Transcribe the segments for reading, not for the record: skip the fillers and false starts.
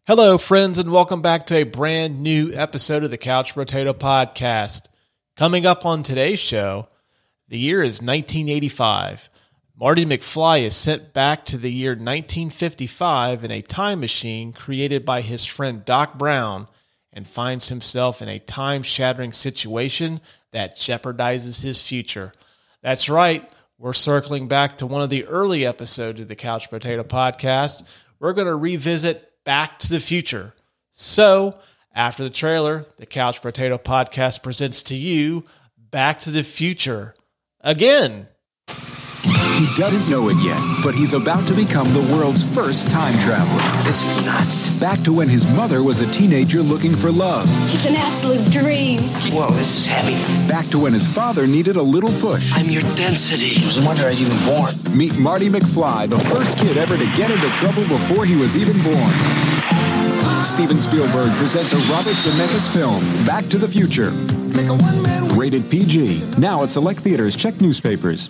Hello, friends, and welcome back to a brand new episode of the Couch Potato Podcast. Coming up on today's show, the year is 1985. Marty McFly is sent back to the year 1955 in a time machine created by his friend Doc Brown and finds himself in a time-shattering situation that jeopardizes his future. That's right, we're circling back to one of the early episodes of the Couch Potato Podcast. We're going to revisit Back to the Future. So, after the trailer, the Couch Potato Podcast presents to you Back to the Future again. He doesn't know it yet, but he's about to become the world's first time traveler. This is nuts. Back to when his mother was a teenager looking for love. It's an absolute dream. Whoa, this is heavy. Back to when his father needed a little push. I'm your density. It was a wonder I was even born. Meet Marty McFly, the first kid ever to get into trouble before he was even born. Steven Spielberg presents a Robert Zemeckis film, Back to the Future. Rated PG. Now at select theaters. Check newspapers.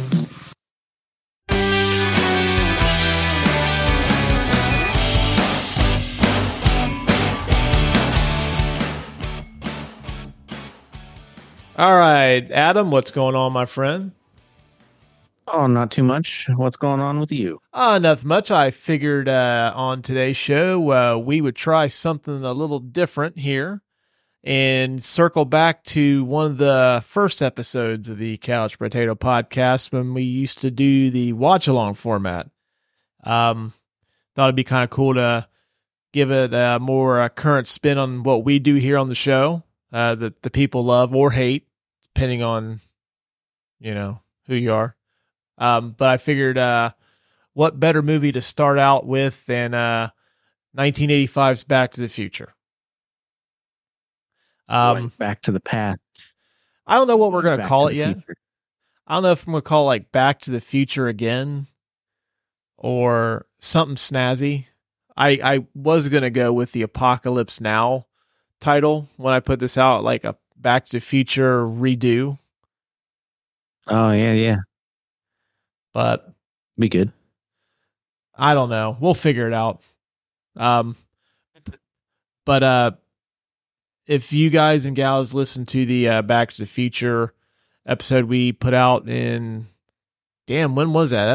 All right, Adam, what's going on, my friend? Oh, not too much. What's going on with you? Nothing much. I figured on today's show we would try something a little different here and circle back to one of the first episodes of the Couch Potato Podcast when we used to do the watch-along format. Thought it'd be kind of cool to give it a more current spin on what we do here on the show that the people love or hate, depending on, who you are. But I figured what better movie to start out with than 1985's Back to the Future. Back to the Past. I don't know what we're going to call it yet. Future. I don't know if I'm going to call it like Back to the Future again or something snazzy. I was going to go with the Apocalypse Now title when I put this out, like a Back to the Future redo. Oh, yeah. But be good. I don't know. We'll figure it out. But if you guys and gals listen to the Back to the Future episode we put out in, when was that?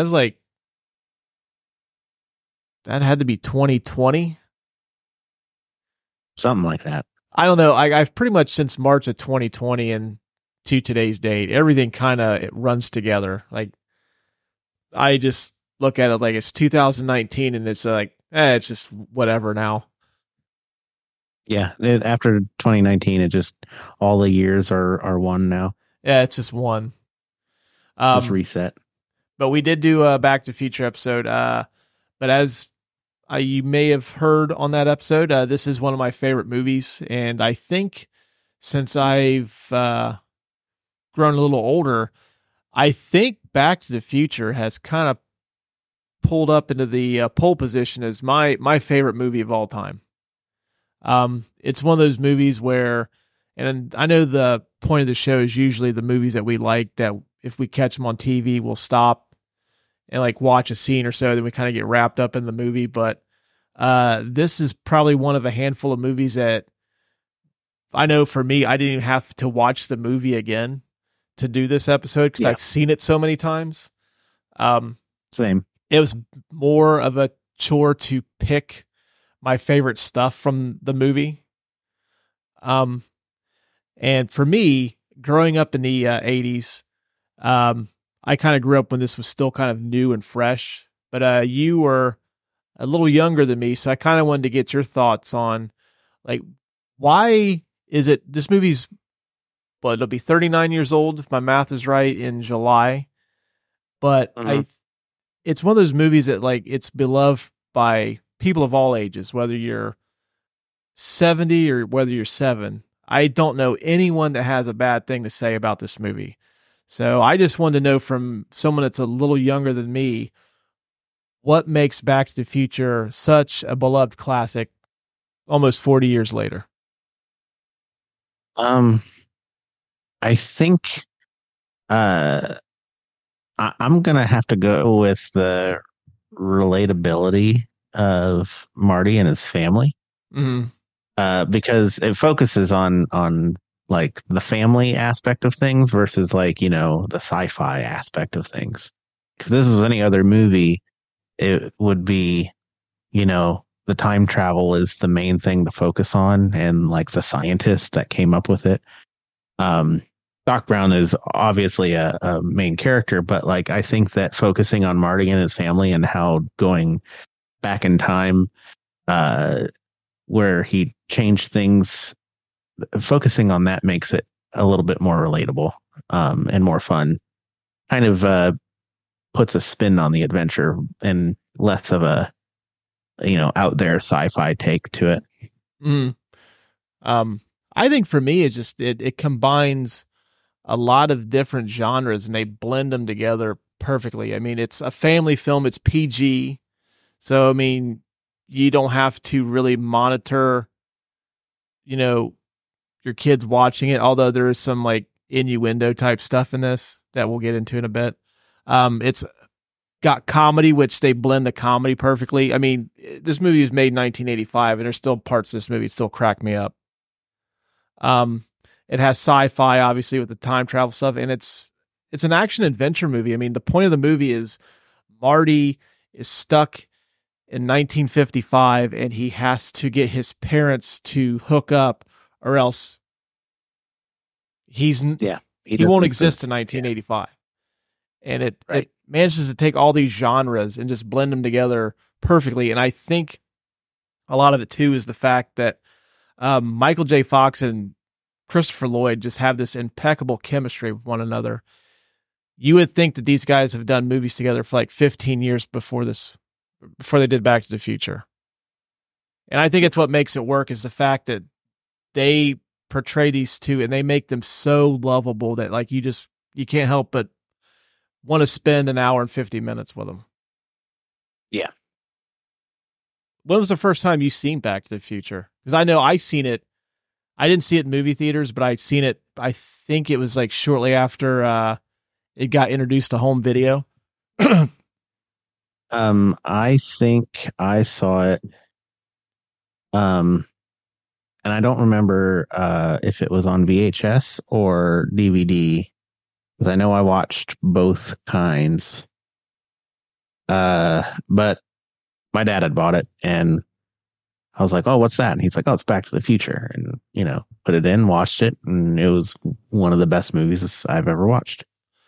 That had to be 2020. Something like that. I don't know. I've pretty much since March of 2020 and to today's date, everything kind of runs together. Like, I just look at it like it's 2019 and it's like, it's just whatever now. Yeah. After 2019, it just, all the years are one now. Yeah, it's just one. Just reset. But we did do a Back to the Future episode. But as you may have heard on that episode, this is one of my favorite movies. And I think since I've grown a little older, I think Back to the Future has kind of pulled up into the pole position as my favorite movie of all time. It's one of those movies where, and I know the point of the show is usually the movies that we like, that if we catch them on TV, we'll stop and like watch a scene or so, then we kind of get wrapped up in the movie. But this is probably one of a handful of movies that I know for me, I didn't even have to watch the movie again to do this episode because I've seen it so many times. Same. It was more of a chore to pick my favorite stuff from the movie. And for me, growing up in the 80s, I kind of grew up when this was still kind of new and fresh, but you were a little younger than me, so I kind of wanted to get your thoughts on, like, why is it this movie's, well, it'll be 39 years old if my math is right in July, but it's one of those movies that, like, it's beloved by people of all ages, whether you're 70 or whether you're 7. I don't know anyone that has a bad thing to say about this movie. So I just wanted to know from someone that's a little younger than me, what makes Back to the Future such a beloved classic almost 40 years later? I think I'm going to have to go with the relatability of Marty and his family. Mm-hmm. Because it focuses on like the family aspect of things versus like, you know, the sci-fi aspect of things. If this was any other movie, it would be, you know, the time travel is the main thing to focus on, and like the scientist that came up with it. Doc Brown is obviously a main character, but like I think that focusing on Marty and his family and how going back in time, where he changed things, focusing on that makes it a little bit more relatable, and more fun. Kind of puts a spin on the adventure and less of a, you know, out there sci-fi take to it. Mm. I think for me, it's just it combines a lot of different genres and they blend them together perfectly. I mean, it's a family film. It's PG, so I mean, you don't have to really monitor, you know, your kids watching it. Although there is some like innuendo type stuff in this that we'll get into in a bit. It's got comedy, which they blend the comedy perfectly. I mean, this movie was made in 1985, and there's still parts of this movie that still crack me up. It has sci-fi, obviously, with the time travel stuff, and it's an action adventure movie. I mean, the point of the movie is Marty is stuck in 1955, and he has to get his parents to hook up, or else he won't exist in 1985. Yeah. And it manages to take all these genres and just blend them together perfectly. And I think a lot of it too is the fact that Michael J. Fox and Christopher Lloyd just have this impeccable chemistry with one another. You would think that these guys have done movies together for like 15 years before they did Back to the Future. And I think it's what makes it work is the fact that they portray these two and they make them so lovable that like you can't help but want to spend an hour and 50 minutes with them. Yeah. When was the first time you seen Back to the Future? Because I know I seen it. I didn't see it in movie theaters, but I seen it. I think it was like shortly after it got introduced to home video. I think I saw it. And I don't remember if it was on VHS or DVD, because I know I watched both kinds. But my dad had bought it, and I was like, "Oh, what's that?" And he's like, "Oh, it's Back to the Future." And you know, put it in, watched it, and it was one of the best movies I've ever watched.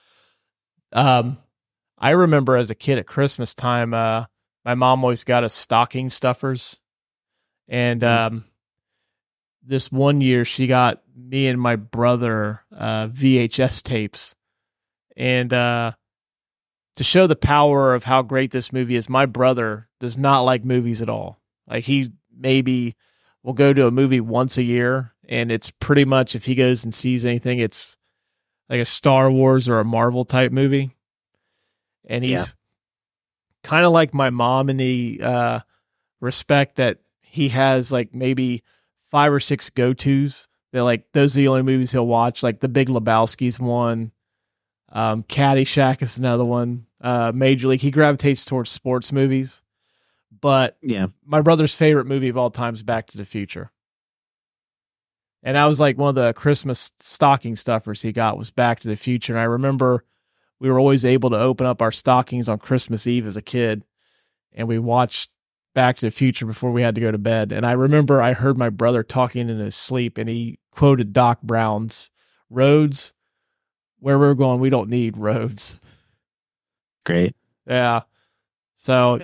I remember as a kid at Christmas time, my mom always got us stocking stuffers, and this one year she got me and my brother VHS tapes, and to show the power of how great this movie is, my brother does not like movies at all. Like he maybe will go to a movie once a year, and it's pretty much if he goes and sees anything, it's like a Star Wars or a Marvel type movie. And he's kind of like my mom in the respect that he has like maybe 5 or 6 go-tos. They're like, those are the only movies he'll watch. Like The Big Lebowski's one. Caddyshack is another one. Major League. He gravitates towards sports movies. But my brother's favorite movie of all time is Back to the Future. And that was like one of the Christmas stocking stuffers he got was Back to the Future. And I remember we were always able to open up our stockings on Christmas Eve as a kid. And we watched Back to the Future before we had to go to bed. And I remember I heard my brother talking in his sleep, and he quoted Doc Brown's roads. Where we're going, we don't need roads. Great. Yeah. So,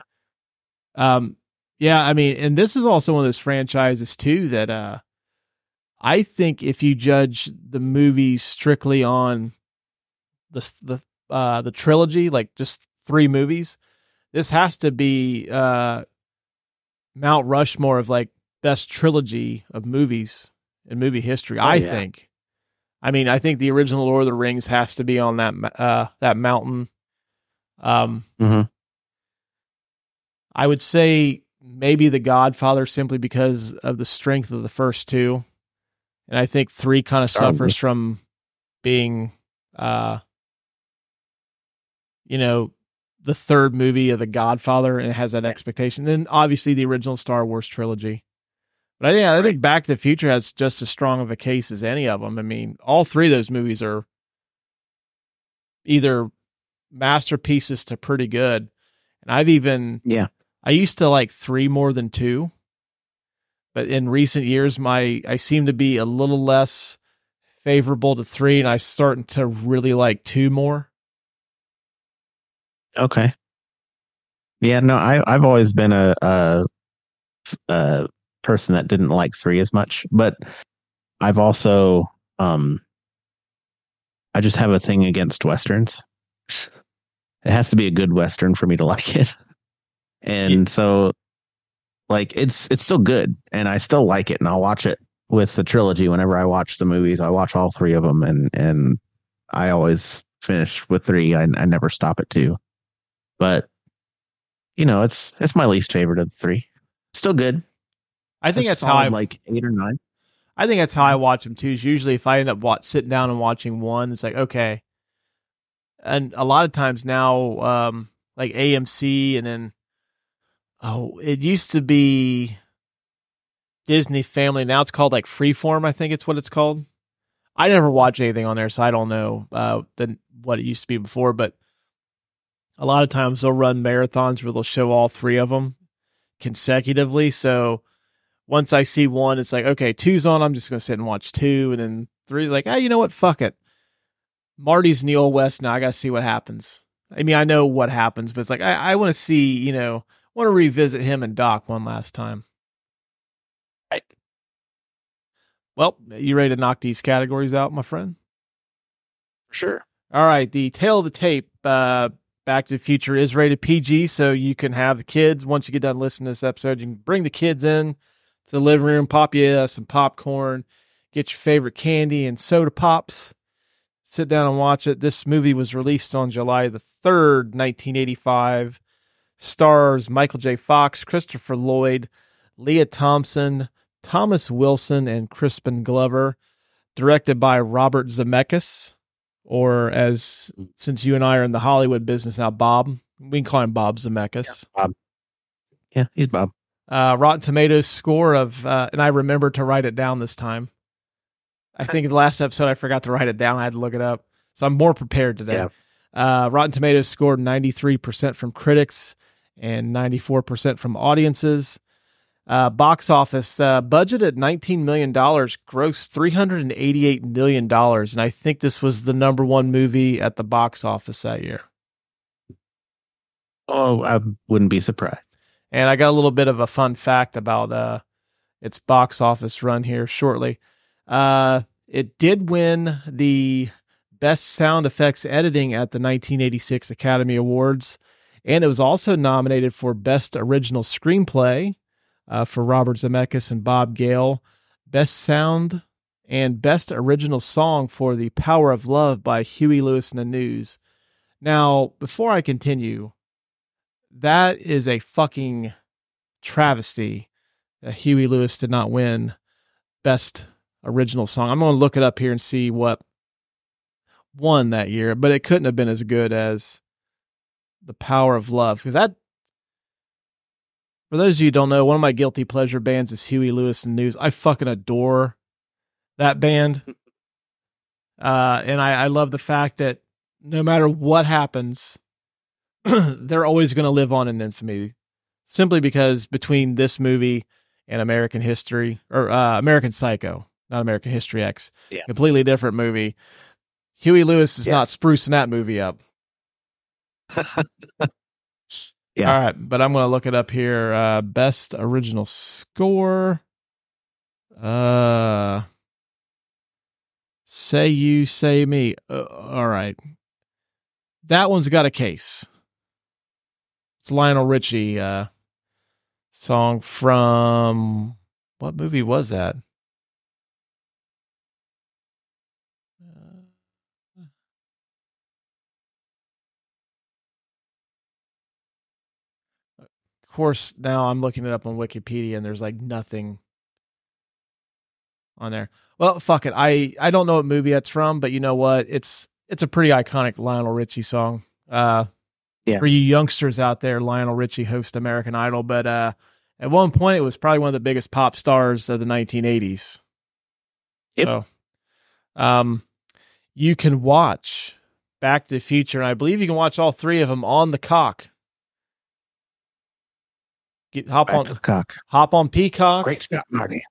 yeah, I mean, and this is also one of those franchises too that I think if you judge the movies strictly on the trilogy, like just 3 movies, this has to be Mount Rushmore of like best trilogy of movies in movie history. I think. I mean, I think the original Lord of the Rings has to be on that mountain. I would say maybe The Godfather simply because of the strength of the first 2. And I think 3 kind of suffers from being, the third movie of The Godfather, and it has that expectation. Then obviously the original Star Wars trilogy. But I think Back to the Future has just as strong of a case as any of them. I mean, all three of those movies are either masterpieces to pretty good. And I used to like 3 more than 2. But in recent years, I seem to be a little less favorable to 3, and I'm starting to really like 2 more. Okay. Yeah, no, I've always been a person that didn't like 3 as much, but I've also I just have a thing against Westerns. It has to be a good Western for me to like it. And so like it's still good and I still like it, and I'll watch it with the trilogy. Whenever I watch the movies, I watch all 3 of them, and I always finish with 3. I never stop at 2. But it's my least favorite of the 3. Still good. I think that's how I like 8 or 9. I think that's how I watch them too. Is usually if I end up sitting down and watching one, it's like okay. And a lot of times now, like AMC, and then it used to be Disney Family. Now it's called like Freeform. I think it's what it's called. I never watch anything on there, so I don't know what it used to be before. But a lot of times they'll run marathons where they'll show all 3 of them consecutively. So once I see one, it's like, okay, 2's on. I'm just going to sit and watch 2. And then 3 is like, you know what? Fuck it. Marty's in the Old West now. I got to see what happens. I mean, I know what happens, but it's like, I want to see, want to revisit him and Doc one last time. Right. Well, you ready to knock these categories out, my friend? Sure. All right. The tail of the tape, Back to the Future is rated PG, so you can have the kids. Once you get done listening to this episode, you can bring the kids in to the living room, pop you some popcorn, get your favorite candy and soda pops, sit down and watch it. This movie was released on July the 3rd, 1985. Stars Michael J. Fox, Christopher Lloyd, Leah Thompson, Thomas Wilson, and Crispin Glover. Directed by Robert Zemeckis, or since you and I are in the Hollywood business now, Bob. We can call him Bob Zemeckis. Yeah, Bob. Yeah, he's Bob. Rotten Tomatoes score of, and I remember to write it down this time. I think in the last episode I forgot to write it down. I had to look it up. So I'm more prepared today. Yeah. Rotten Tomatoes scored 93% from critics and 94% from audiences. Box office budget at $19 million, grossed $388 million. And I think this was the number 1 movie at the box office that year. Oh, I wouldn't be surprised. And I got a little bit of a fun fact about its box office run here shortly. It did win the Best Sound Effects Editing at the 1986 Academy Awards. And it was also nominated for Best Original Screenplay for Robert Zemeckis and Bob Gale, Best Sound, and Best Original Song for The Power of Love by Huey Lewis and the News. Now, before I continue, that is a fucking travesty that Huey Lewis did not win Best Original Song. I'm going to look it up here and see what won that year, but it couldn't have been as good as The Power of Love, because that, for those of you who don't know, one of my guilty pleasure bands is Huey Lewis and News. I fucking adore that band. And I love the fact that no matter what happens, they're always going to live on in infamy, simply because between this movie and American History, or American Psycho, not American History X, completely different movie. Huey Lewis is not sprucing that movie up. Yeah. All right, but I'm going to look it up here. Best Original Score. Say You, Say Me. All right. That one's got a case. It's Lionel Richie song from, what movie was that? Of course, now I'm looking it up on Wikipedia and there's like nothing on there. Well, fuck it. I don't know what movie that's from, but you know what? It's a pretty iconic Lionel Richie song. Yeah. For you youngsters out there, Lionel Richie hosts American Idol, but at one point it was probably one of the biggest pop stars of the 1980s. Yep. So, you can watch Back to the Future, and I believe you can watch all three of them on the cock. Hop on Peacock. Great Scott, Marty.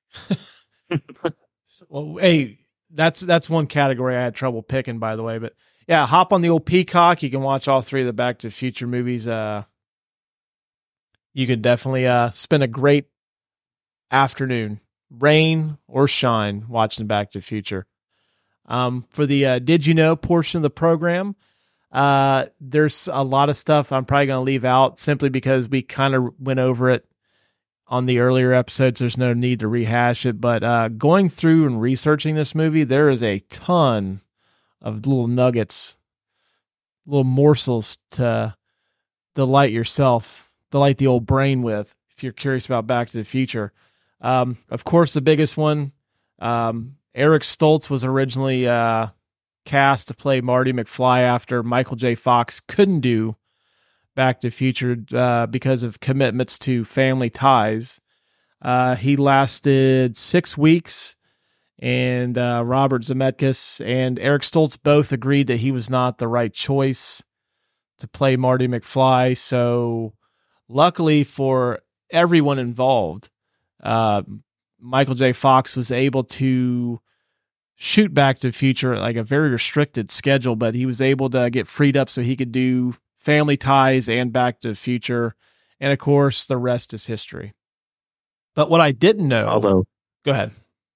Well, hey, that's one category I had trouble picking, by the way. But yeah, hop on the old Peacock. You can watch all three of the Back to the Future movies. You could definitely spend a great afternoon, rain or shine, watching Back to the Future. For the Did You Know portion of the program, there's a lot of stuff I'm probably going to leave out simply because we kind of went over it on the earlier episodes. There's no need to rehash it, but going through and researching this movie, there is a ton of little nuggets, little morsels to delight the old brain with, if you're curious about Back to the Future. Of course, the biggest one, Eric Stoltz was originally cast to play Marty McFly after Michael J. Fox couldn't do Back to the Future because of commitments to family ties. He lasted 6 weeks, and Robert Zemeckis and Eric Stoltz both agreed that he was not the right choice to play Marty McFly. So luckily for everyone involved, Michael J. Fox was able to shoot Back to the Future like a very restricted schedule, but he was able to get freed up so he could do Family Ties and Back to the Future. And of course, the rest is history. But what I didn't know, Although, go ahead.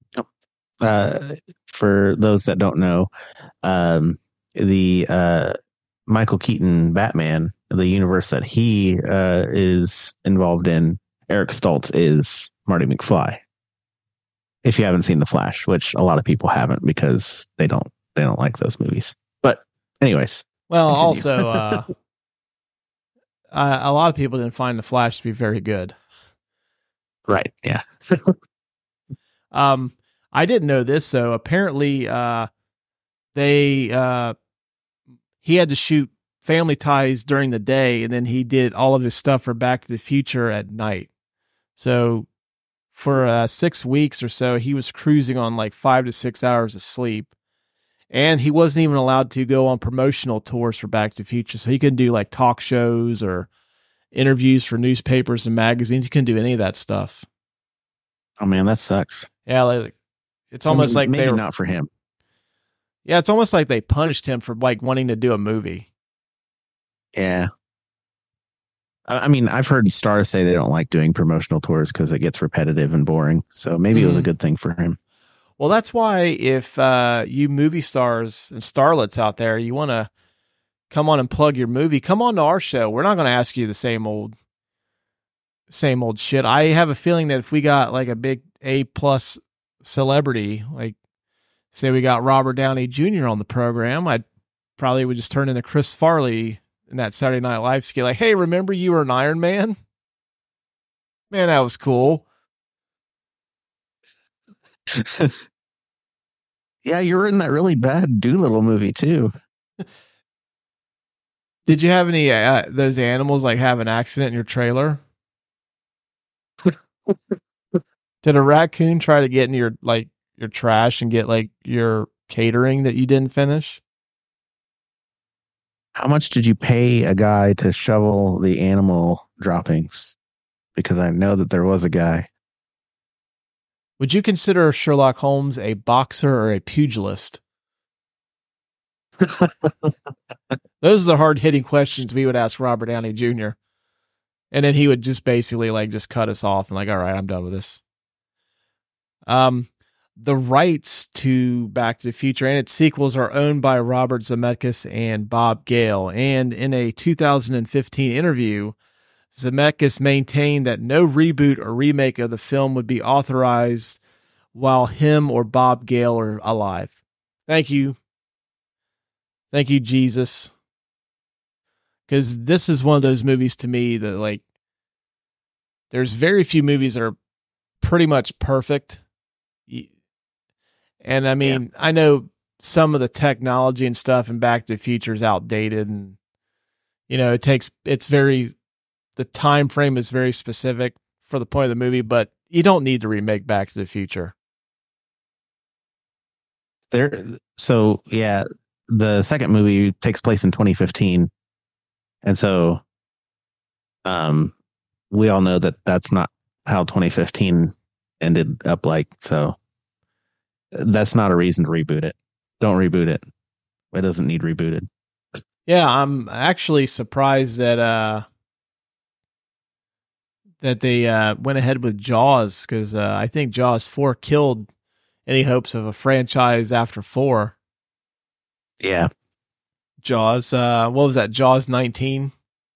For those that don't know, the Michael Keaton Batman, the universe that he is involved in, Eric Stoltz is Marty McFly. If you haven't seen The Flash, which a lot of people haven't because they don't like those movies. But anyways. Well, also, a lot of people didn't find The Flash to be very good. Right. Yeah. I didn't know this, so apparently he had to shoot Family Ties during the day, and then he did all of his stuff for Back to the Future at night. So for 6 weeks or so, he was cruising on like 5 to 6 hours of sleep. And he wasn't even allowed to go on promotional tours for Back to the Future. So he couldn't do like talk shows or interviews for newspapers and magazines. He couldn't do any of that stuff. Oh man, that sucks. Yeah, like, it's almost like maybe they were, not for him. Yeah, it's almost like they punished him for like wanting to do a movie. Yeah. I mean, I've heard stars say they don't like doing promotional tours because it gets repetitive and boring. So maybe it was a good thing for him. Well, that's why if you movie stars and starlets out there, you want to come on and plug your movie, come on to our show. We're not going to ask you the same old shit. I have a feeling that if we got like a big A+ celebrity, like say we got Robert Downey Jr. on the program, I probably would just turn into Chris Farley in that Saturday Night Live skit. Like, hey, remember you were an Iron Man? Man, that was cool. Yeah, you were in that really bad Doolittle movie too. Did you have any those animals like have an accident in your trailer? Did a raccoon try to get in your trash and get like your catering that you didn't finish? How much did you pay a guy to shovel the animal droppings? Because I know that there was a guy. Would you consider Sherlock Holmes a boxer or a pugilist? Those are the hard-hitting questions we would ask Robert Downey Jr. And then he would just basically like just cut us off and like, all right, I'm done with this. The rights to Back to the Future and its sequels are owned by Robert Zemeckis and Bob Gale. And in a 2015 interview, Zemeckis maintained that no reboot or remake of the film would be authorized while him or Bob Gale are alive. Thank you. Thank you, Jesus. Because this is one of those movies to me that like, there's very few movies that are pretty much perfect. And I mean, I know some of the technology and stuff in Back to the Future is outdated and the time frame is very specific for the point of the movie, but you don't need to remake Back to the Future. So yeah, the second movie takes place in 2015, and so we all know that that's not how 2015 ended up like. So that's not a reason to reboot it. Don't reboot it. It doesn't need rebooted. Yeah, I'm actually surprised that they went ahead with Jaws, because I think Jaws 4 killed any hopes of a franchise after 4. Yeah. Jaws, what was that? Jaws 19?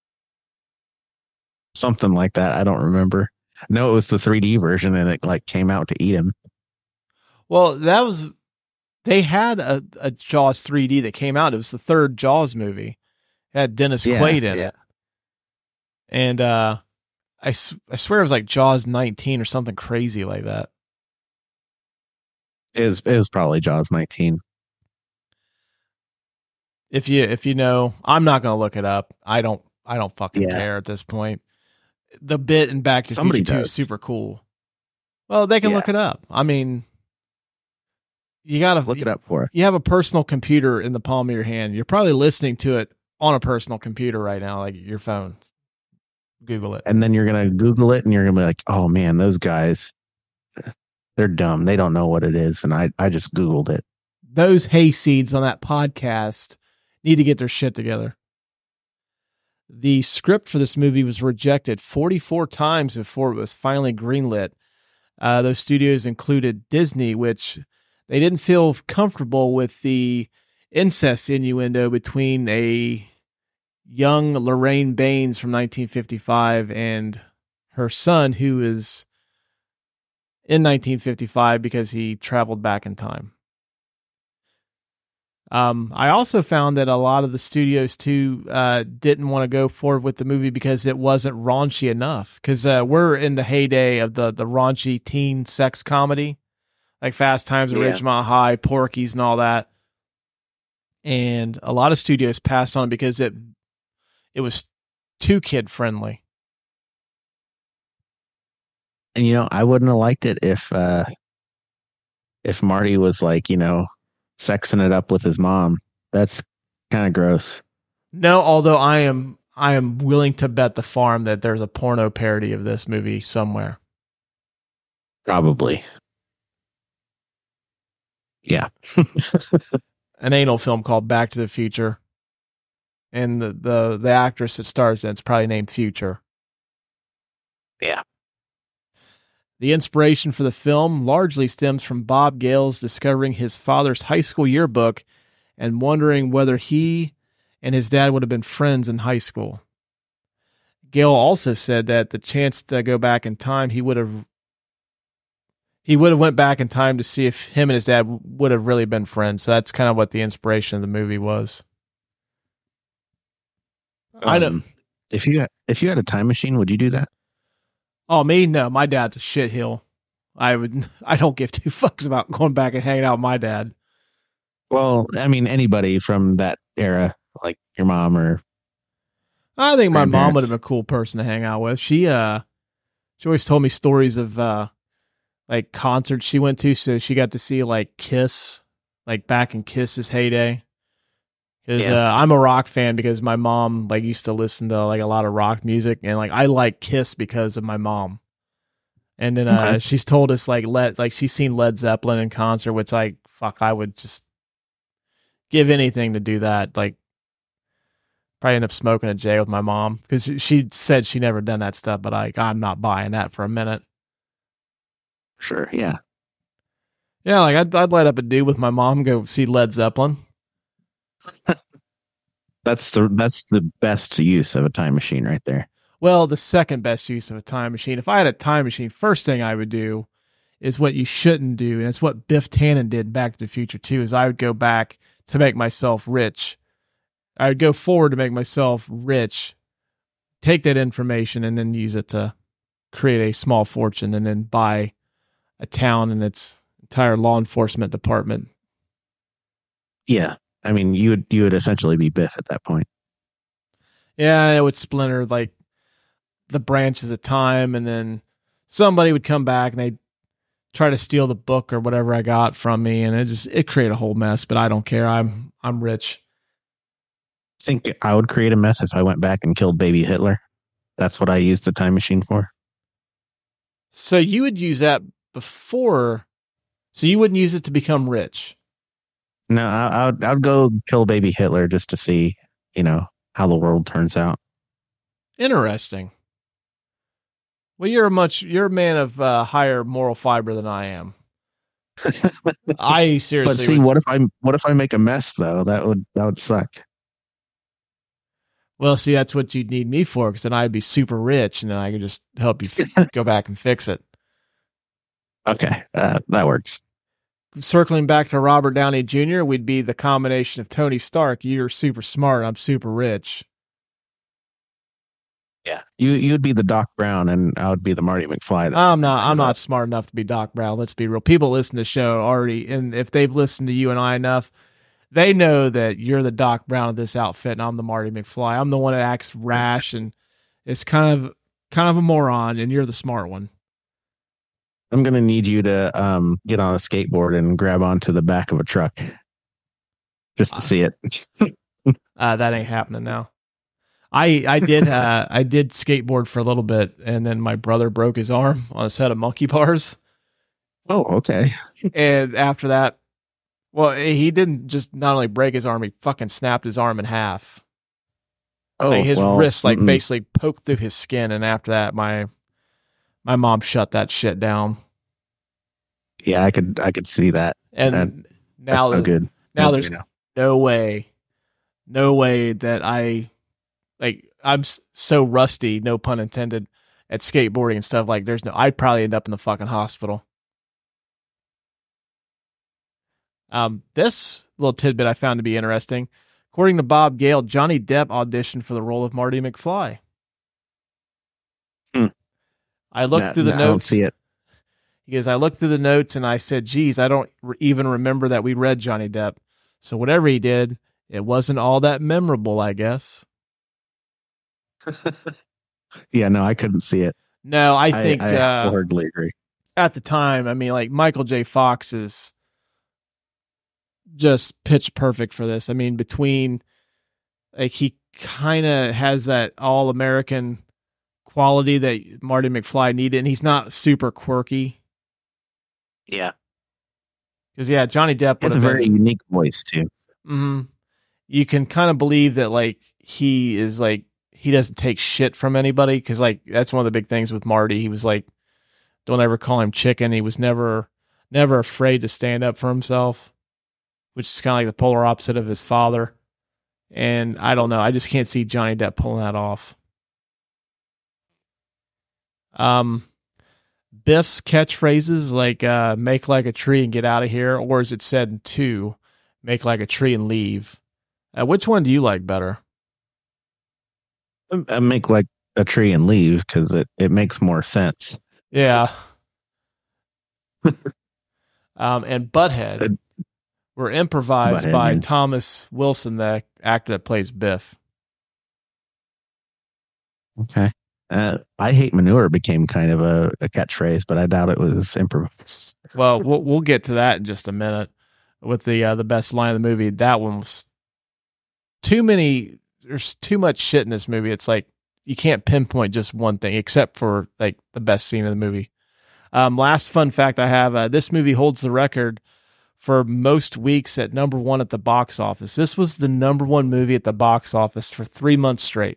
Something like that. I don't remember. No, it was the 3D version, and it like came out to eat him. Well, they had a Jaws 3D that came out. It was the third Jaws movie. It had Dennis Quaid in it. And I swear it was like Jaws 19 or something crazy like that. It was probably Jaws 19. If you know, I'm not going to look it up. I don't fucking care at this point. The bit in Back to the Future 2 is super cool. Well, they can look it up. I mean, you got to look it up for it. You have a personal computer in the palm of your hand. You're probably listening to it on a personal computer right now, like your phone. Google it. And then you're going to Google it, and you're going to be like, oh man, those guys, they're dumb. They don't know what it is. And I just Googled it. Those hayseeds on that podcast need to get their shit together. The script for this movie was rejected 44 times before it was finally greenlit. Those studios included Disney, which they didn't feel comfortable with the incest innuendo between a young Lorraine Baines from 1955 and her son, who is in 1955 because he traveled back in time. I also found that a lot of the studios too didn't want to go forward with the movie because it wasn't raunchy enough. Because we're in the heyday of the raunchy teen sex comedy, like Fast Times at Ridgemont High, Porky's, and all that. And a lot of studios passed on because it was too kid friendly. And I wouldn't have liked it if Marty was like, sexing it up with his mom. That's kind of gross. No, although I am willing to bet the farm that there's a porno parody of this movie somewhere. Probably. Yeah. An anal film called Back to the Future. And the actress that stars in it's probably named Future. Yeah. The inspiration for the film largely stems from Bob Gale's discovering his father's high school yearbook and wondering whether he and his dad would have been friends in high school. Gale also said that the chance to go back in time, he would have went back in time to see if him and his dad would have really been friends. So that's kind of what the inspiration of the movie was. I know. If you had a time machine, would you do that? Oh, me? No, my dad's a shitheel. I don't give two fucks about going back and hanging out with my dad. Well, I mean, anybody from that era, like your mom or. I think my mom would have been a cool person to hang out with. She always told me stories of like concerts she went to, so she got to see like Kiss, like back in Kiss's heyday. Because I'm a rock fan because my mom like used to listen to like a lot of rock music, and like I like Kiss because of my mom. And then she's told us like she's seen Led Zeppelin in concert, which I would just give anything to do that. Like probably end up smoking a J with my mom because she said she never done that stuff, but I'm not buying that for a minute. Sure, yeah, like I'd light up a dude with my mom and go see Led Zeppelin. That's the best use of a time machine right there. Well, the second best use of a time machine. If I had a time machine, first thing I would do is what you shouldn't do, and it's what Biff Tannen did Back to the Future 2, is I would go back to make myself rich. I would go forward to make myself rich, take that information, and then use it to create a small fortune and then buy a town and its entire law enforcement department. Yeah. I mean, you would essentially be Biff at that point. Yeah, it would splinter like the branches at time, and then somebody would come back and they'd try to steal the book or whatever I got from me, and it created a whole mess. But I don't care. I'm rich. I think I would create a mess if I went back and killed baby Hitler. That's what I used the time machine for. So you would use that before, so you wouldn't use it to become rich. No, I'd go kill baby Hitler just to see, how the world turns out. Interesting. Well, you're a man of higher moral fiber than I am. I seriously. But see, what if I make a mess though? That would suck. Well, see, that's what you'd need me for, because then I'd be super rich, and then I could just help you go back and fix it. Okay, that works. Circling back to Robert Downey Jr., we'd be the combination of Tony Stark. You're super smart. I'm super rich. Yeah, you'd be the Doc Brown, and I would be the Marty McFly. I'm not smart enough to be Doc Brown. Let's be real. People listen to the show already, and if they've listened to you and I enough, they know that you're the Doc Brown of this outfit, and I'm the Marty McFly. I'm the one that acts rash and is kind of a moron, and you're the smart one. I'm gonna need you to get on a skateboard and grab onto the back of a truck just to see it. That ain't happening now. I did skateboard for a little bit, and then my brother broke his arm on a set of monkey bars. Oh, okay. And after that, well, he didn't just not only break his arm, he fucking snapped his arm in half. Oh, like his wrist basically poked through his skin, and after that, my mom shut that shit down. Yeah, I could see that. And now no good. Now there's no way that I'm so rusty, no pun intended, at skateboarding and stuff. Like I'd probably end up in the fucking hospital. This little tidbit I found to be interesting. According to Bob Gale, Johnny Depp auditioned for the role of Marty McFly. I looked through the notes. I don't see it. He goes, I looked through the notes and I said, geez, I don't even remember that we read Johnny Depp. So whatever he did, it wasn't all that memorable, I guess. Yeah, no, I couldn't see it. No, I think I wholeheartedly agree. At the time, I mean, like Michael J. Fox is just pitch perfect for this. I mean, between like he kind of has that all American quality that Marty McFly needed, and he's not super quirky. Yeah, because Johnny Depp has a very unique voice too. Mm-hmm. You can kind of believe that like he is like he doesn't take shit from anybody, because like that's one of the big things with Marty. He was like, don't ever call him chicken. He was never afraid to stand up for himself, which is kind of like the polar opposite of his father. And I don't know. I just can't see Johnny Depp pulling that off. Biff's catchphrases like make like a tree and get out of here, or is it said in 2, make like a tree and leave? Which one do you like better? I make like a tree and leave because it makes more sense. Yeah. And Butthead were improvised by Thomas Wilson, the actor that plays Biff. Okay. I hate manure became kind of a catchphrase, but I doubt it was improvised. Well, we'll get to that in just a minute with the best line of the movie. That one was there's too much shit in this movie. It's like you can't pinpoint just one thing except for like the best scene of the movie. Last fun fact I have, this movie holds the record for most weeks at number 1 at the box office. This was the number 1 movie at the box office for 3 months straight.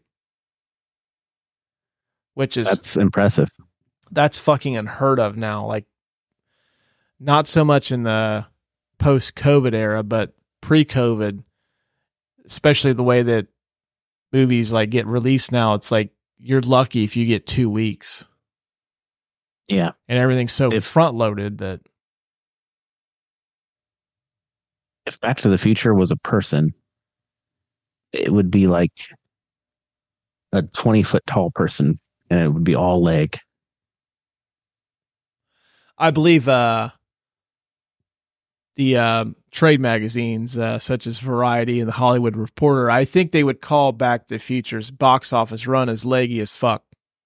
That's impressive. That's fucking unheard of now. Like, not so much in the post-COVID era, but pre-COVID, especially the way that movies like get released now. It's like you're lucky if you get 2 weeks. Yeah, and everything's so front-loaded that if Back to the Future was a person, it would be like a 20-foot tall person. And it would be all leg. I believe the trade magazines such as Variety and The Hollywood Reporter, I think they would call Back to the Future's box office run as leggy as fuck.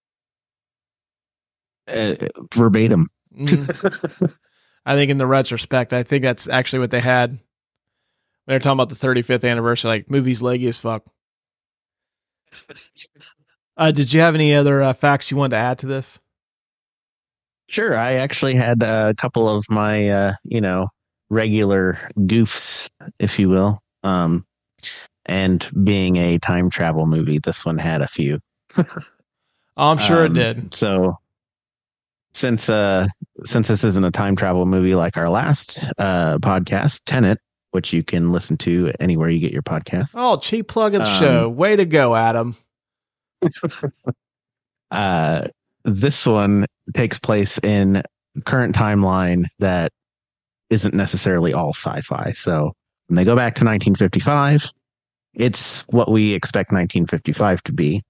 Verbatim. I think in the retrospect, I think that's actually what they had. They're talking about the 35th anniversary, like movies leggy as fuck. Did you have any other facts you wanted to add to this? Sure. I actually had a couple of my, regular goofs, if you will. And being a time travel movie, this one had a few. I'm sure it did. So since this isn't a time travel movie like our last podcast, Tenet, which you can listen to anywhere you get your podcast. Oh, cheap plug of the show. Way to go, Adam. This one takes place in current timeline that isn't necessarily all sci-fi. So when they go back to 1955, it's what we expect 1955 to be.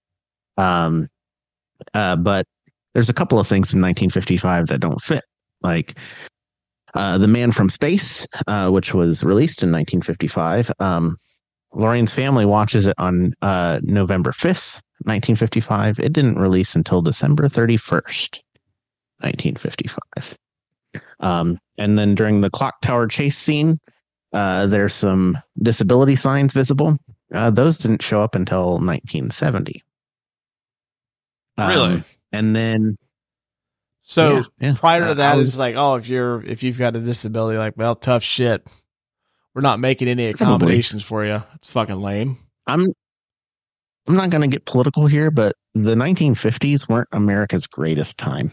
But there's a couple of things in 1955 that don't fit, like The Man from Space, which was released in 1955. Lorraine's family watches it on November 5th, 1955. It didn't release until December 31st, 1955. And then during the clock tower chase scene, there's some disability signs visible. Those didn't show up until 1970. Really? And then, prior to that, it's like, oh, if you've got a disability, like, well, tough shit. We're not making any accommodations for you. It's fucking lame. I'm not going to get political here, but the 1950s weren't America's greatest time.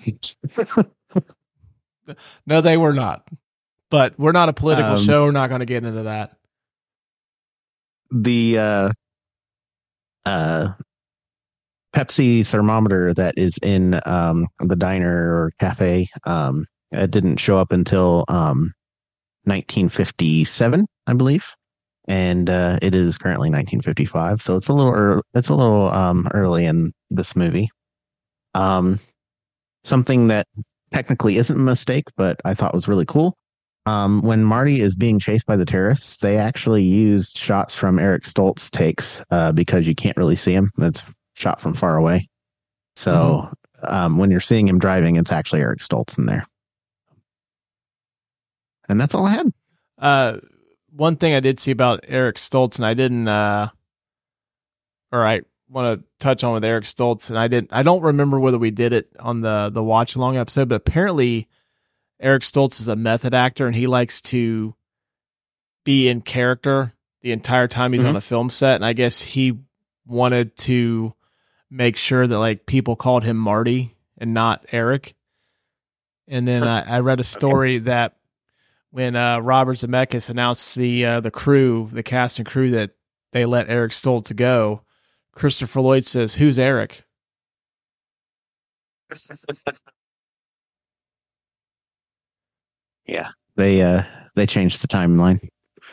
No, they were not. But we're not a political show. We're not going to get into that. The Pepsi thermometer that is in the diner or cafe, it didn't show up until 1957, I believe, and it is currently 1955. So it's a little early in this movie. Something that technically isn't a mistake, but I thought was really cool. When Marty is being chased by the terrorists, they actually used shots from Eric Stoltz takes because you can't really see him. That's shot from far away. So when you're seeing him driving, it's actually Eric Stoltz in there. And that's all I had. One thing I did see about Eric Stoltz, and I didn't, or I want to touch on with Eric Stoltz, and I don't remember whether we did it on the watch along episode, but apparently Eric Stoltz is a method actor, and he likes to be in character the entire time he's on a film set. And I guess he wanted to make sure that like people called him Marty and not Eric. And then I read a story that when Robert Zemeckis announced the crew, the cast and crew, that they let Eric Stoltz go, Christopher Lloyd says, "Who's Eric?" Yeah, they changed the timeline.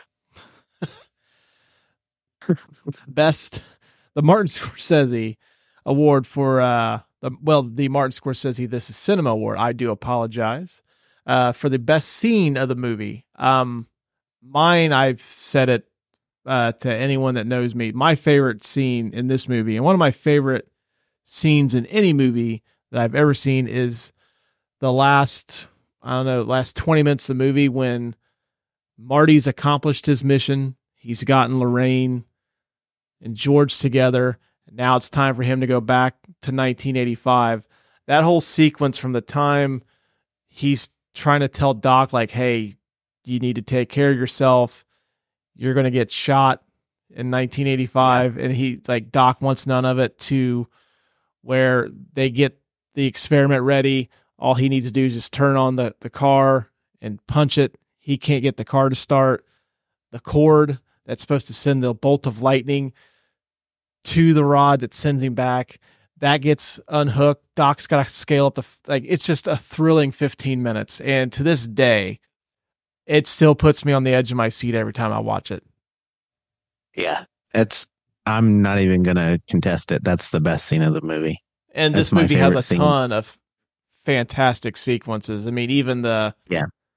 The Martin Scorsese award for the Martin Scorsese This Is Cinema award. I do apologize for the best scene of the movie. Mine, I've said it to anyone that knows me. My favorite scene in this movie, and one of my favorite scenes in any movie that I've ever seen, is the last 20 minutes of the movie when Marty's accomplished his mission. He's gotten Lorraine and George together. And now it's time for him to go back to 1985. That whole sequence from the time he's trying to tell Doc, like, hey, you need to take care of yourself. You're going to get shot in 1985. Yeah. And he, like, Doc wants none of it, to where they get the experiment ready. All he needs to do is just turn on the car and punch it. He can't get the car to start. The cord that's supposed to send the bolt of lightning to the rod that sends him back, that gets unhooked. Doc's got to scale up it's just a thrilling 15 minutes. And to this day, it still puts me on the edge of my seat every time I watch it. Yeah, I'm not even going to contest it. That's the best scene of the movie. And this movie has a ton of fantastic sequences. I mean, even the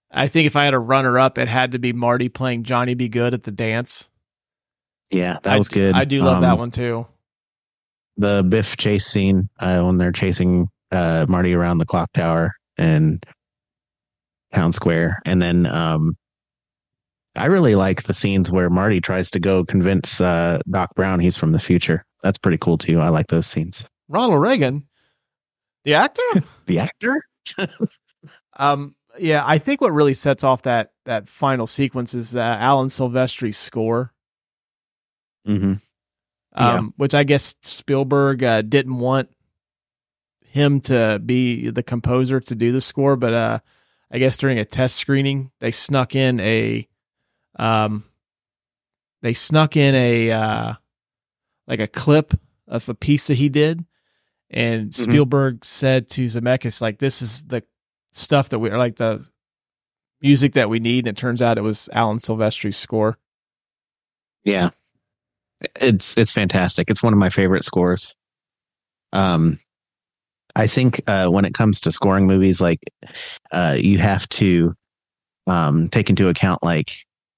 I think if I had a runner up, it had to be Marty playing Johnny Be Good at the dance. Yeah, that was good. I do love that one too. The Biff chase scene when they're chasing Marty around the clock tower and Town Square. And then I really like the scenes where Marty tries to go convince Doc Brown he's from the future. That's pretty cool too. I like those scenes. Ronald Reagan, the actor? The actor? Yeah, I think what really sets off that final sequence is Alan Silvestri's score. Mm-hmm. Which I guess Spielberg didn't want him to be the composer to do the score, but I guess during a test screening, they snuck in a like a clip of a piece that he did, and Spielberg said to Zemeckis, like, this is the stuff that we are, like the music that we need, and it turns out it was Alan Silvestri's score. Yeah. It's fantastic. It's one of my favorite scores. I think when it comes to scoring movies, like you have to take into account like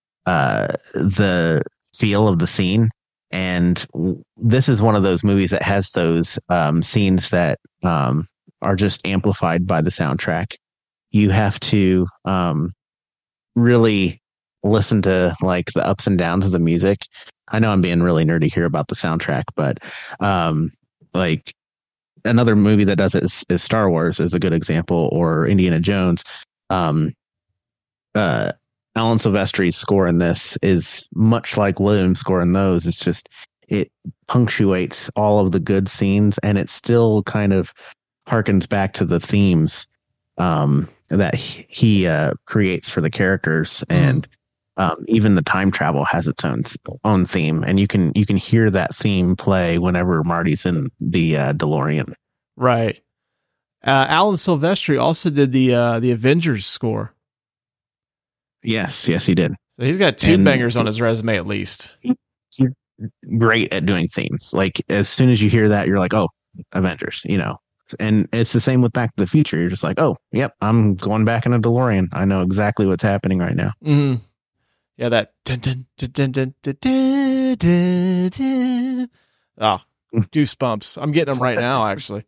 the feel of the scene, and this is one of those movies that has those scenes that are just amplified by the soundtrack. You have to really listen to like the ups and downs of the music. I know I'm being really nerdy here about the soundtrack, but like another movie that does it is Star Wars is a good example, or Indiana Jones. Alan Silvestri's score in this is much like Williams' score in those. It's just, it punctuates all of the good scenes, and it still kind of harkens back to the themes that he creates for the characters. And even the time travel has its own theme, and you can hear that theme play whenever Marty's in the DeLorean. Right. Alan Silvestri also did the Avengers score. Yes, he did. So he's got two bangers on his resume at least. He's great at doing themes. Like as soon as you hear that, you're like, oh, Avengers, you know. And it's the same with Back to the Future. You're just like, oh, yep, I'm going back in a DeLorean. I know exactly what's happening right now. Mm-hmm. Yeah, that. Oh, goosebumps. I'm getting them right now, actually.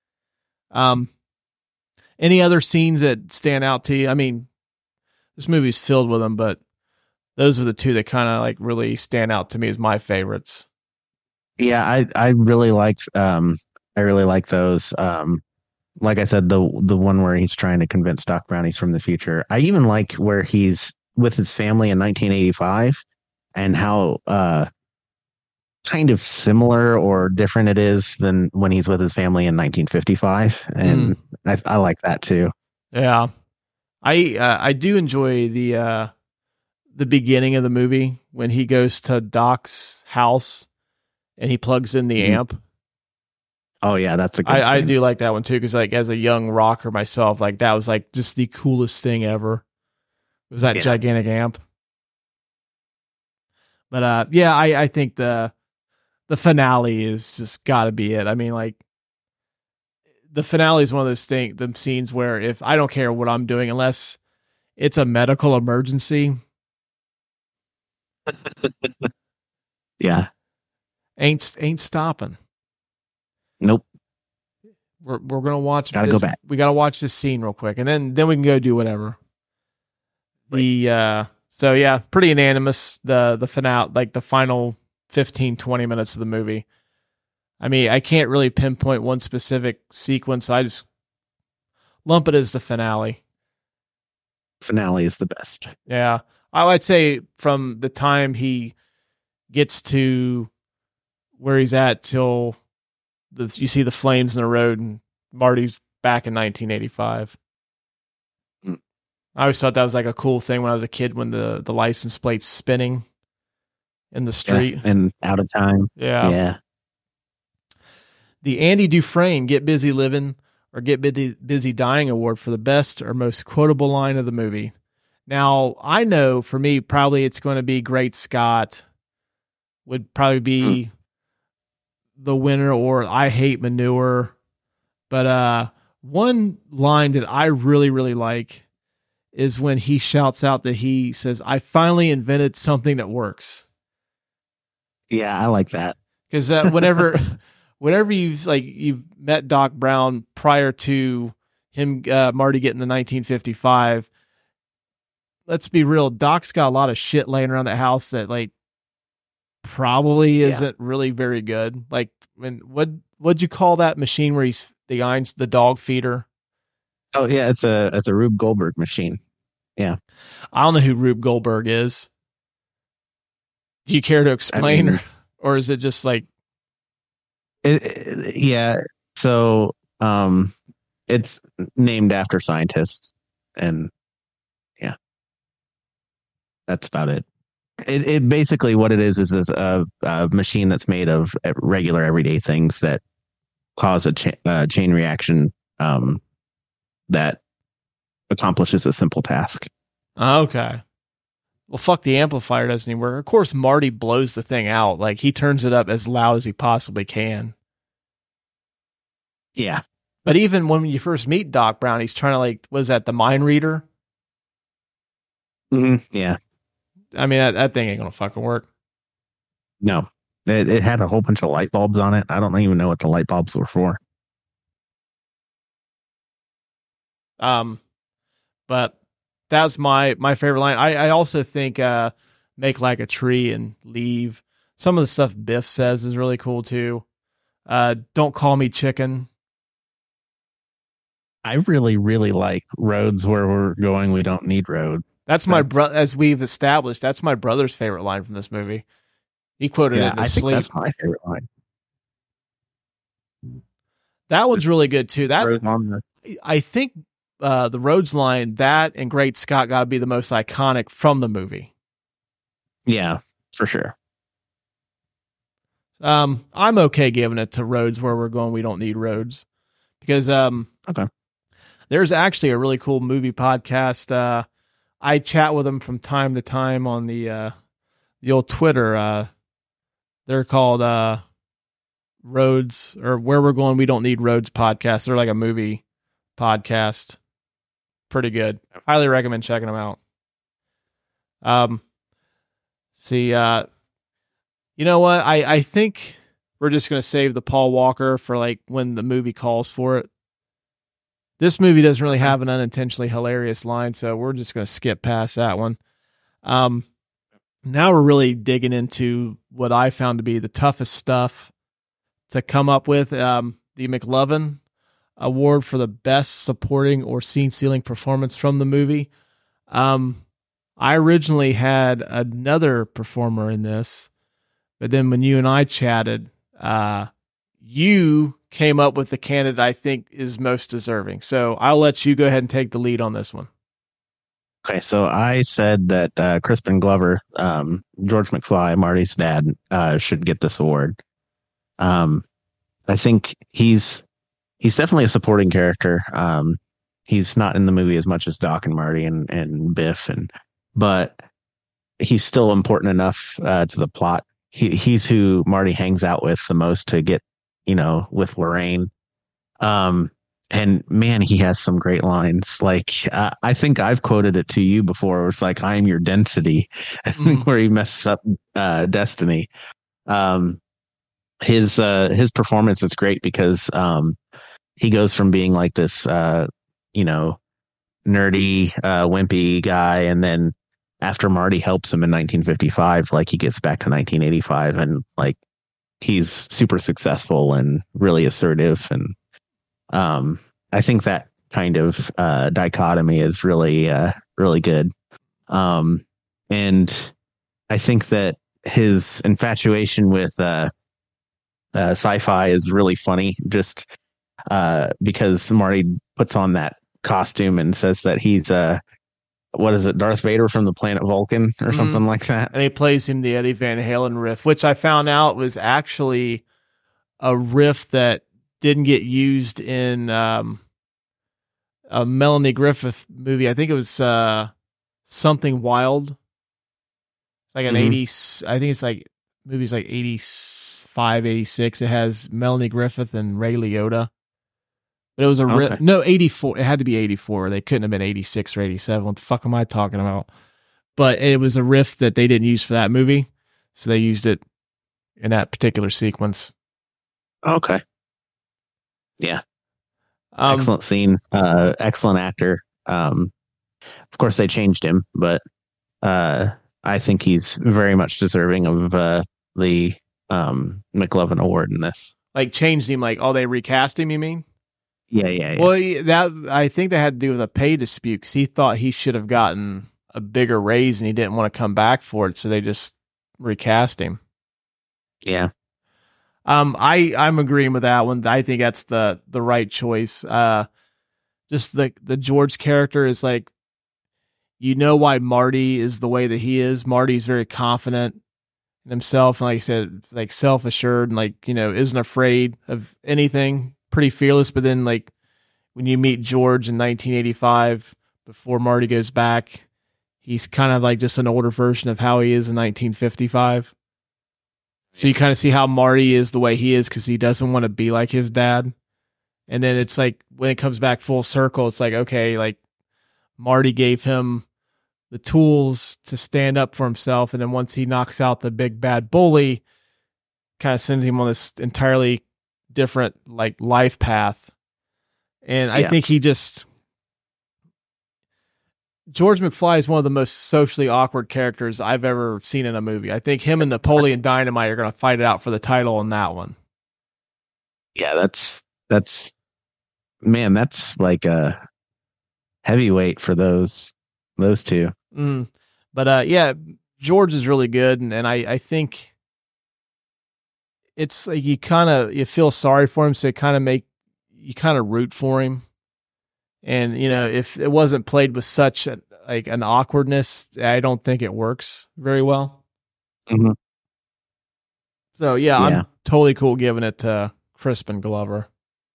Any other scenes that stand out to you? I mean, this movie's filled with them, but those are the two that kind of like really stand out to me as my favorites. Yeah, I really liked those. Like I said, the one where he's trying to convince Doc Brown he's from the future. I even like where he's with his family in 1985 and how kind of similar or different it is than when he's with his family in 1955. And I like that too. Yeah. I do enjoy the beginning of the movie when he goes to Doc's house and he plugs in the amp. Oh yeah, that's a good I scene. do like that one too, because like as a young rocker myself, like that was like just the coolest thing ever. Was that gigantic amp? But yeah, I think the finale is just got to be it. I mean, like the finale is one of those them scenes where if I don't care what I'm doing, unless it's a medical emergency, yeah, ain't stopping. Nope. We're gonna watch. Gotta go back. We gotta watch this scene real quick, and then we can go do whatever. Right. So yeah, pretty unanimous. The finale, like the final 15, 20 minutes of the movie. I mean, I can't really pinpoint one specific sequence. I just lump it as the finale. Finale is the best. Yeah. I would say from the time he gets to where he's at till you see the flames in the road and Marty's back in 1985. I always thought that was like a cool thing when I was a kid, when the license plate's spinning in the street. Yeah, and out of time. Yeah. The Andy Dufresne Get Busy Living or Get Busy Dying Award for the best or most quotable line of the movie. Now, I know for me, probably it's going to be Great Scott would probably be the winner, or I Hate Manure. But one line that I really, really like is when he shouts out that he says, "I finally invented something that works." Yeah, I like that. Because whenever you've met Doc Brown prior to him, Marty getting the 1955, let's be real, Doc's got a lot of shit laying around the house that like probably isn't really very good. Like, what'd you call that machine where he irons the dog feeder? Oh yeah, it's a Rube Goldberg machine. Yeah, I don't know who Rube Goldberg is. Do you care to explain, or is it just like? Yeah. So, it's named after scientists, and yeah, that's about it. It basically what it is a machine that's made of regular everyday things that cause a chain reaction that accomplishes a simple task. Okay. Well, fuck, the amplifier doesn't even work. Of course, Marty blows the thing out. Like, he turns it up as loud as he possibly can. Yeah. But even when you first meet Doc Brown, he's trying to, like, was that the mind reader? Mm-hmm. Yeah. I mean, that thing ain't gonna fucking work. No. It had a whole bunch of light bulbs on it. I don't even know what the light bulbs were for. But that was my favorite line. I also think make like a tree and leave. Some of the stuff Biff says is really cool too. Don't call me chicken. I really, really like roads where we're going. We don't need roads. That's my as we've established. That's my brother's favorite line from this movie. He quoted it in his sleep. Think that's my favorite line. That one's really good too. I think the Rhodes line, that and Great Scott, got to be the most iconic from the movie. Yeah, for sure. I'm okay giving it to Rhodes where we're going. We don't need roads because okay. There's actually a really cool movie podcast. I chat with them from time to time on the old Twitter. They're called Roads, or Where We're Going, We Don't Need Roads podcast. They're like a movie podcast. Pretty good. Highly recommend checking them out. You know what? I think we're just going to save the Paul Walker for like when the movie calls for it. This movie doesn't really have an unintentionally hilarious line, so we're just going to skip past that one. Now we're really digging into what I found to be the toughest stuff to come up with. The McLovin Award for the best supporting or scene-stealing performance from the movie. I originally had another performer in this, but then when you and I chatted, you came up with the candidate I think is most deserving. So I'll let you go ahead and take the lead on this one. Okay, so I said that Crispin Glover, George McFly, Marty's dad, should get this award. I think he's definitely a supporting character. He's not in the movie as much as Doc and Marty and Biff, but he's still important enough to the plot. He's who Marty hangs out with the most to get, with Lorraine. And man, he has some great lines. Like, I think I've quoted it to you before. It's like, I am your density, where he messes up Destiny. His performance is great because he goes from being like this, nerdy, wimpy guy. And then after Marty helps him in 1955, like he gets back to 1985 and like he's super successful and really assertive. And I think that kind of dichotomy is really, really good. And I think that his infatuation with sci-fi is really funny, just because Marty puts on that costume and says that he's what is it, Darth Vader from the planet Vulcan or something like that. And he plays him the Eddie Van Halen riff, which I found out was actually a riff that didn't get used in a Melanie Griffith movie. I think it was Something Wild. It's like an 80s, I think it's like movies like 85, 86. It has Melanie Griffith and Ray Liotta. But it was Okay. no, 84. It had to be 84. They couldn't have been 86 or 87. What the fuck am I talking about? But it was a riff that they didn't use for that movie. So they used it in that particular sequence. Okay. Yeah. Um, Excellent scene. Excellent actor. Of course, they changed him, but I think he's very much deserving of the McLovin Award in this. like changed him, like, oh, they recast him, you mean? Yeah. Well, I think that had to do with a pay dispute because he thought he should have gotten a bigger raise and he didn't want to come back for it, so they just recast him. Yeah. I'm agreeing with that one. I think that's the right choice. Just the George character is like, you know why Marty is the way that he is. Marty's very confident in himself, and like I said, like self-assured, and like, you know, isn't afraid of anything. Pretty fearless. But then, like, when you meet George in 1985, before Marty goes back, he's kind of like just an older version of how he is in 1955. So you kind of see how Marty is the way he is because he doesn't want to be like his dad. And then it's like when it comes back full circle, it's like, okay, like Marty gave him the tools to stand up for himself. And then once he knocks out the big bad bully, kind of sends him on this entirely different like life path. And I think George McFly is one of the most socially awkward characters I've ever seen in a movie. I think him and Napoleon Dynamite are going to fight it out for the title on that one. Yeah, that's man, that's like a heavyweight for those two. But yeah, George is really good, and I think it's like you feel sorry for him, so you kind of root for him. And, you know, if it wasn't played with such an awkwardness, I don't think it works very well. Mm-hmm. So yeah, I'm totally cool giving it to Crispin Glover.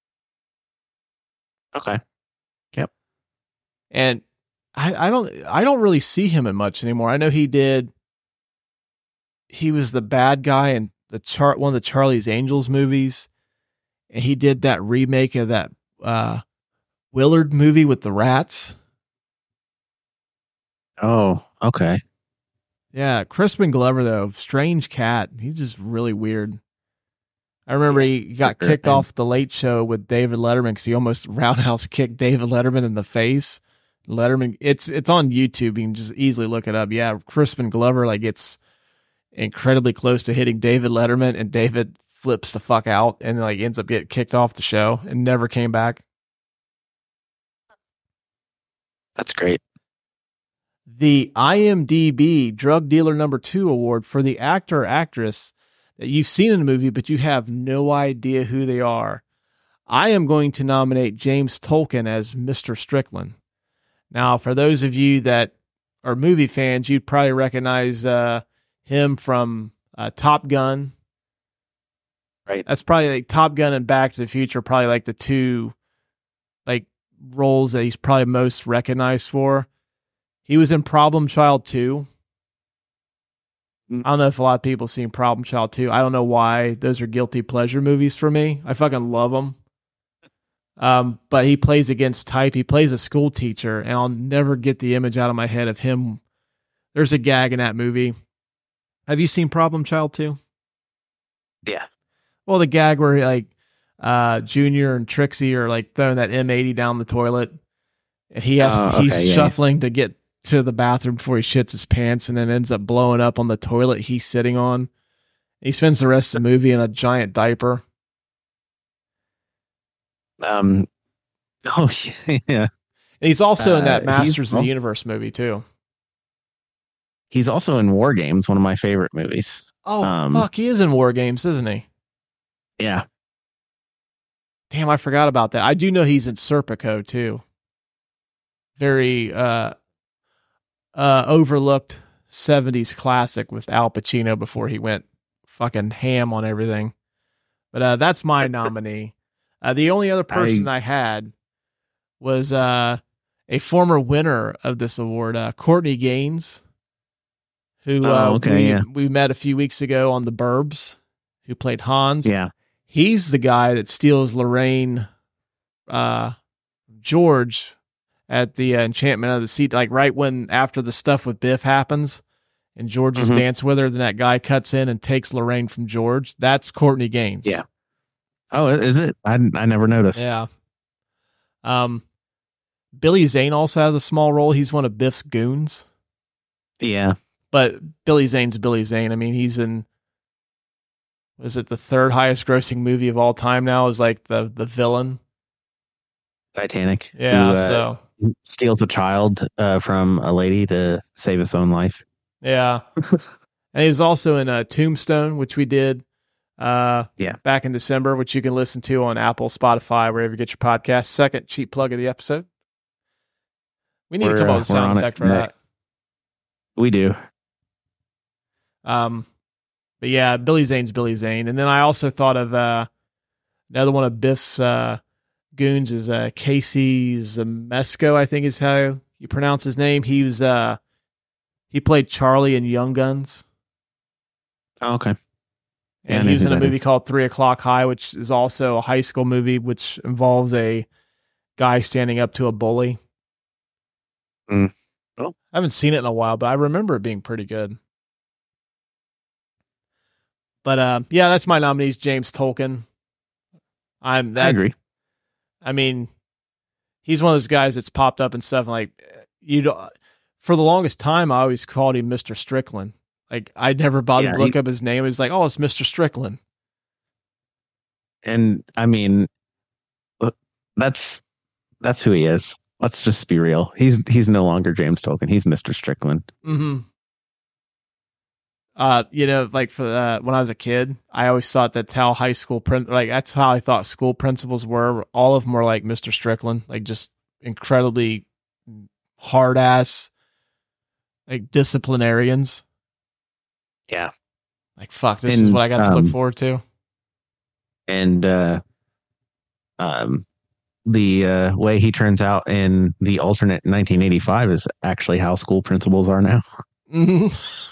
Okay. Yep. And I don't really see him in much anymore. I know he was the bad guy in one of the Charlie's Angels movies, and he did that remake of that Willard movie with the rats. Oh, okay. Yeah, Crispin Glover though, strange cat. He's just really weird. I remember he got kicked off the Late Show with David Letterman because he almost roundhouse kicked David Letterman in the face. Letterman, it's on YouTube. You can just easily look it up. Yeah, Crispin Glover like gets incredibly close to hitting David Letterman, and David flips the fuck out and like ends up getting kicked off the show and never came back. That's great. The IMDb Drug Dealer #2 award for the actor or actress that you've seen in the movie, but you have no idea who they are. I am going to nominate James Tolkien as Mr. Strickland. Now, for those of you that are movie fans, you'd probably recognize him from Top Gun. Right. That's probably like Top Gun and Back to the Future, probably like the two like roles that he's probably most recognized for. He was in Problem Child 2. I don't know if a lot of people have seen Problem Child 2. I don't know why. Those are guilty pleasure movies for me. I fucking love them. But he plays against type. He plays a school teacher, and I'll never get the image out of my head of him. There's a gag in that movie. Have you seen Problem Child 2? Yeah. Well, the gag where like Junior and Trixie are like throwing that M80 down the toilet, and he's shuffling to get to the bathroom before he shits his pants, and then ends up blowing up on the toilet he's sitting on. He spends the rest of the movie in a giant diaper. Oh yeah. And he's also in that Masters of the Universe movie too. He's also in War Games, one of my favorite movies. Oh fuck, he is in War Games, isn't he? Yeah. Damn, I forgot about that. I do know he's in Serpico too. Very overlooked 70s classic with Al Pacino before he went fucking ham on everything. But that's my nominee. The only other person I had was a former winner of this award, Courtney Gaines, who we met a few weeks ago on The Burbs, who played Hans. Yeah. He's the guy that steals Lorraine George at the Enchantment of the Sea, like right when after the stuff with Biff happens and George is dancing with her, then that guy cuts in and takes Lorraine from George. That's Courtney Gaines. Yeah. Oh, is it? I never noticed. Yeah. Billy Zane also has a small role. He's one of Biff's goons. Yeah. But Billy Zane's Billy Zane. I mean, he's in, was it the third highest grossing movie of all time now, is like the villain. Titanic. Yeah, who, so steals a child from a lady to save his own life. yeah. And he was also in Tombstone, which we did back in December, which you can listen to on Apple, Spotify, wherever you get your podcast. Second cheap plug of the episode. We need to come up with a sound effect for that. We do. But yeah, Billy Zane's Billy Zane. And then I also thought of another one of Biff's goons is Casey Zemesco, I think is how you pronounce his name. He was he played Charlie in Young Guns. Oh, okay. And he was in a movie called 3 O'Clock High, which is also a high school movie, which involves a guy standing up to a bully. Oh. I haven't seen it in a while, but I remember it being pretty good. But yeah, that's my nominees. James Tolkien. I agree. I mean, he's one of those guys that's popped up and stuff. Like for the longest time, I always called him Mr. Strickland. Like I never bothered to look up his name. It was like, oh, it's Mr. Strickland. And I mean, that's who he is. Let's just be real. He's no longer James Tolkien. He's Mr. Strickland. Mm-hmm. Like for when I was a kid, I always thought that's how high school that's how I thought school principals were. All of them were like Mr. Strickland, like just incredibly hard ass, like disciplinarians. Yeah. Like, fuck, this is what I got to look forward to. And the way he turns out in the alternate 1985 is actually how school principals are now. Mm-hmm.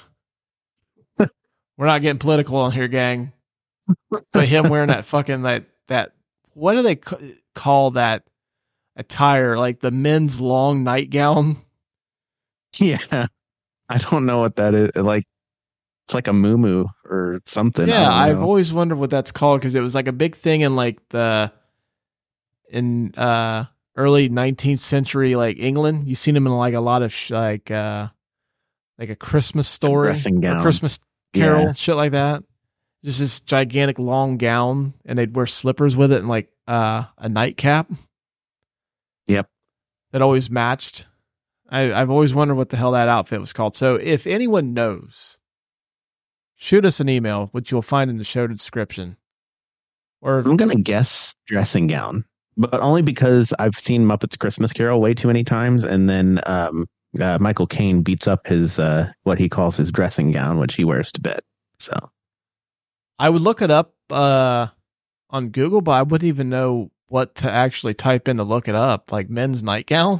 We're not getting political on here, gang. But him wearing that fucking, that what do they call that attire? Like the men's long nightgown? Yeah. I don't know what that is. Like, it's like a muumuu or something. Yeah, I've always wondered what that's called because it was like a big thing in like early 19th century like England. You seen them in like a lot of like a Christmas Story or Christmas Carol, shit like that. Just this gigantic long gown, and they'd wear slippers with it and like a nightcap. Yep, that always matched. I've always wondered what the hell that outfit was called. So if anyone knows, shoot us an email, which you'll find in the show description. Or I'm gonna guess dressing gown, but only because I've seen Muppets Christmas Carol way too many times, and then Michael Caine beats up his what he calls his dressing gown, which he wears to bed. So I would look it up on Google, but I wouldn't even know what to actually type in to look it up. Like men's nightgown.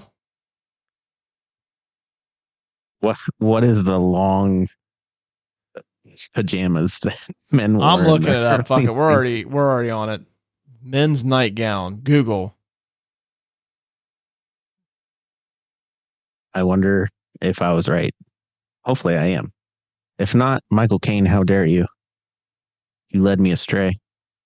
What is the long pajamas that men wear? I'm looking it up. Fuck it. We're already on it. Men's nightgown. Google. I wonder if I was right. Hopefully I am. If not, Michael Caine, how dare you? You led me astray.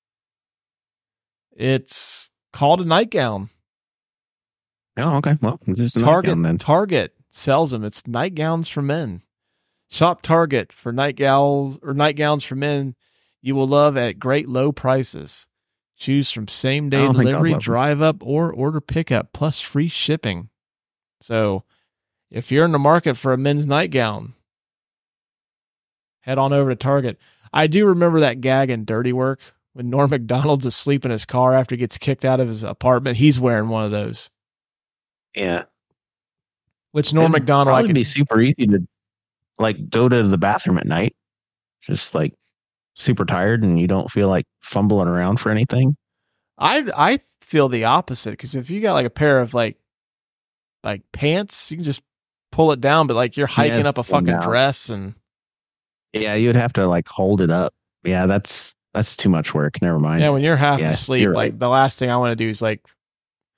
It's called a nightgown. Oh, okay. Well, just a nightgown then. Target sells them. It's nightgowns for men. Shop Target for nightgowns for men you will love at great low prices. Choose from same-day delivery, drive up, or order pickup, plus free shipping. So if you're in the market for a men's nightgown, head on over to Target. I do remember that gag in Dirty Work when Norm Macdonald's asleep in his car after he gets kicked out of his apartment. He's wearing one of those. Yeah. Which Norm Macdonald... It'd be super easy to like go to the bathroom at night. Just like super tired and you don't feel like fumbling around for anything. I feel the opposite because if you got like a pair of like pants, you can just pull it down, but like you're hiking up a fucking dress and you'd have to like hold it up. Yeah, that's too much work. Never mind. Yeah, when you're half asleep, like the last thing I want to do is like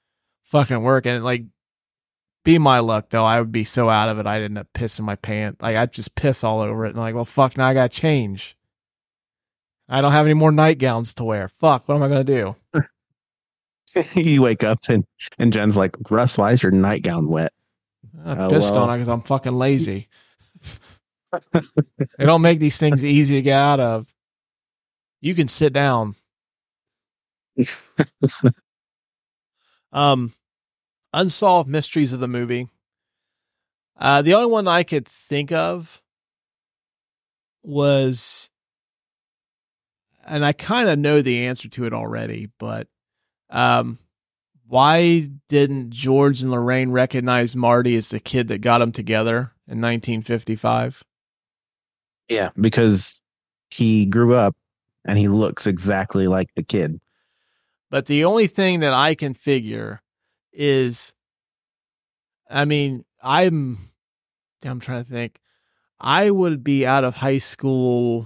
fucking work. And like, be my luck though, I would be so out of it, I'd end up pissing my pants. Like, I'd just piss all over it. And like, well, fuck, now I gotta change. I don't have any more nightgowns to wear. Fuck, what am I gonna do? You wake up and Jen's like, Russ, why is your nightgown wet? I'm pissed on it because I'm fucking lazy. They don't make these things easy to get out of. You can sit down. Unsolved mysteries of the movie. The only one I could think of was, and I kind of know the answer to it already, but why didn't George and Lorraine recognize Marty as the kid that got them together in 1955? Yeah, because he grew up and he looks exactly like the kid. But the only thing that I can figure is, I mean, I'm trying to think. I would be out of high school.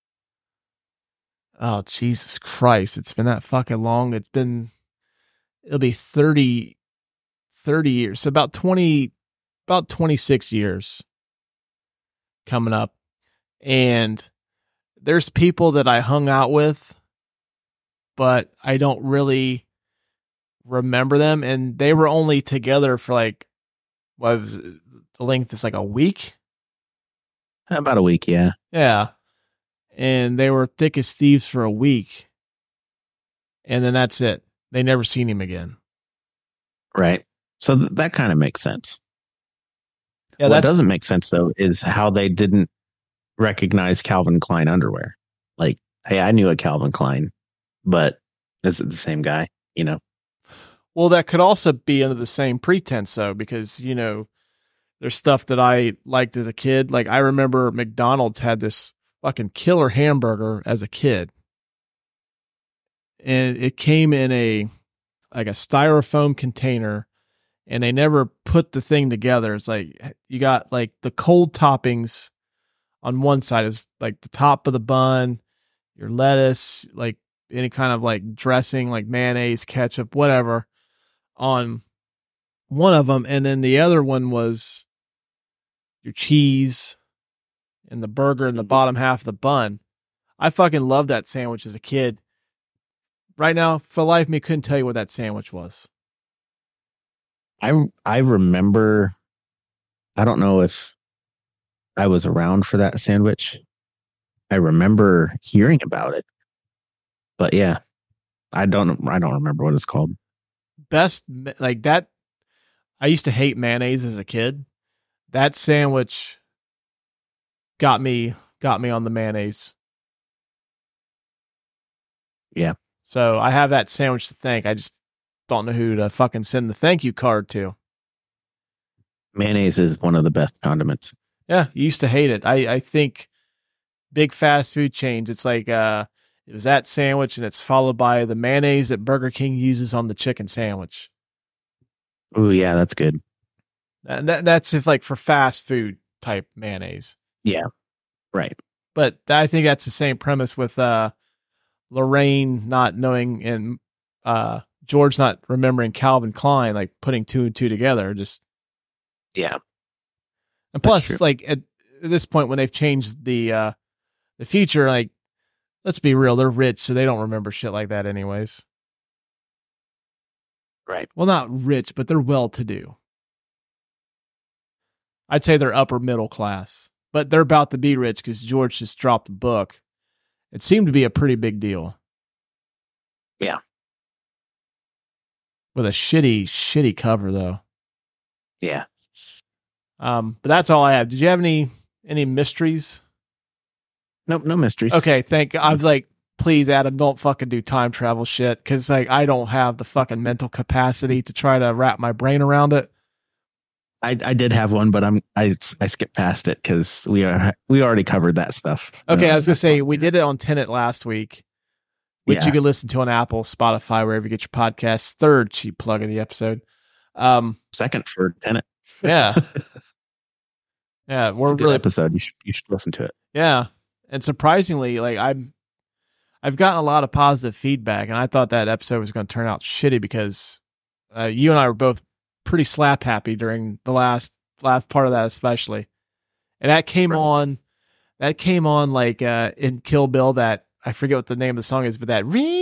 Oh, Jesus Christ. It's been that fucking long. It'll be 30 years. So about 26 years coming up. And there's people that I hung out with, but I don't really remember them. And they were only together for like, what was it? The length is like a week. About a week, yeah. Yeah. And they were thick as thieves for a week. And then that's it. They never seen him again. Right. So that kind of makes sense. Yeah, what doesn't make sense, though, is how they didn't recognize Calvin Klein underwear. Like, hey, I knew a Calvin Klein, but is it the same guy? You know? Well, that could also be under the same pretense, though, because, you know, there's stuff that I liked as a kid. Like, I remember McDonald's had this fucking killer hamburger as a kid. And it came in a styrofoam container, and they never put the thing together. It's like, you got like the cold toppings on one side. It was like the top of the bun, your lettuce, like any kind of like dressing, like mayonnaise, ketchup, whatever, on one of them. And then the other one was your cheese and the burger in the bottom half of the bun. I fucking loved that sandwich as a kid. Right now, for the life of me, couldn't tell you what that sandwich was. I remember, I don't know if I was around for that sandwich. I remember hearing about it. But yeah, I don't remember what it's called. Best, like that, I used to hate mayonnaise as a kid. That sandwich got me on the mayonnaise. Yeah. So I have that sandwich to thank. I just don't know who to fucking send the thank you card to. Mayonnaise is one of the best condiments. Yeah, you used to hate it. I think big fast food chains, it's like it was that sandwich and it's followed by the mayonnaise that Burger King uses on the chicken sandwich. Oh yeah, that's good. And that's if like for fast food type mayonnaise. Yeah, right. But I think that's the same premise with Lorraine not knowing and George not remembering Calvin Klein, like putting two and two together. Just yeah. And plus, like at this point when they've changed the future, like let's be real, they're rich, so they don't remember shit like that anyways. Right. Well, not rich, but they're well-to-do. I'd say they're upper middle class, but they're about to be rich because George just dropped a book. It seemed to be a pretty big deal. Yeah. With a shitty cover though. Yeah. But that's all I have. Did you have any mysteries? Nope, no mysteries. Okay, I was like, please, Adam, don't fucking do time travel shit, because like I don't have the fucking mental capacity to try to wrap my brain around it. I did have one, but I skipped past it because we already covered that stuff. Okay, I was gonna say we did it on Tenet last week, which you can listen to on Apple, Spotify, wherever you get your podcasts. Third cheap plug of the episode. Second for Tenet. Yeah. Yeah, we're it's a good really episode. You should listen to it. Yeah. And surprisingly, like I've gotten a lot of positive feedback, and I thought that episode was going to turn out shitty because you and I were both pretty slap happy during the last part of that, especially. And that came on. That came on like in Kill Bill. That I forget what the name of the song is, but that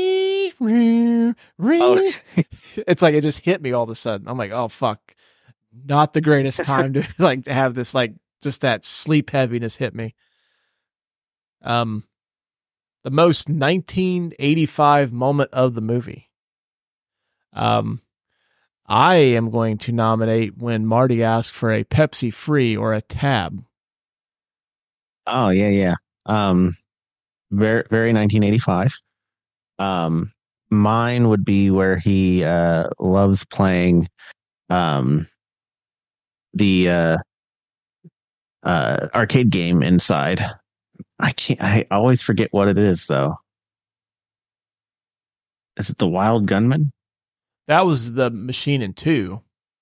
Oh. it's like it just hit me all of a sudden. I'm like, oh fuck, not the greatest time to like to have this like just that sleep heaviness hit me. The most 1985 moment of the movie. I am going to nominate when Marty asks for a Pepsi Free or a Tab. Oh yeah. Very 1985. Mine would be where he loves playing the arcade game inside. I always forget what it is though. Is it the Wild Gunman? That was the Machine in 2.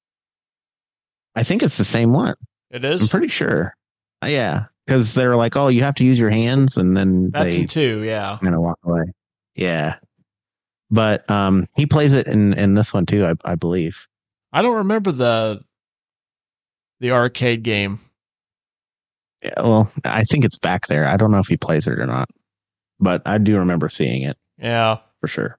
I think it's the same one. It is? I'm pretty sure. Yeah, because they're like, oh, you have to use your hands, and then That's they in 2, yeah. kind of walk away. Yeah, but he plays it in this one too, I believe. I don't remember the arcade game. Yeah, well, I think it's back there. I don't know if he plays it or not, but I do remember seeing it. Yeah, for sure.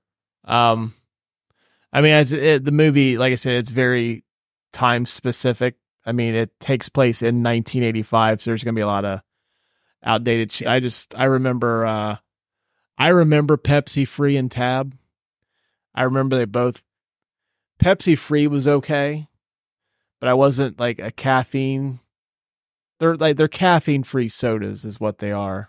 I mean, the movie, like I said, it's very time specific. I mean, it takes place in 1985, so there's going to be a lot of outdated shit. I remember Pepsi Free and Tab. I remember they both. Pepsi Free was okay, but I wasn't like a caffeine. They're caffeine free sodas is what they are.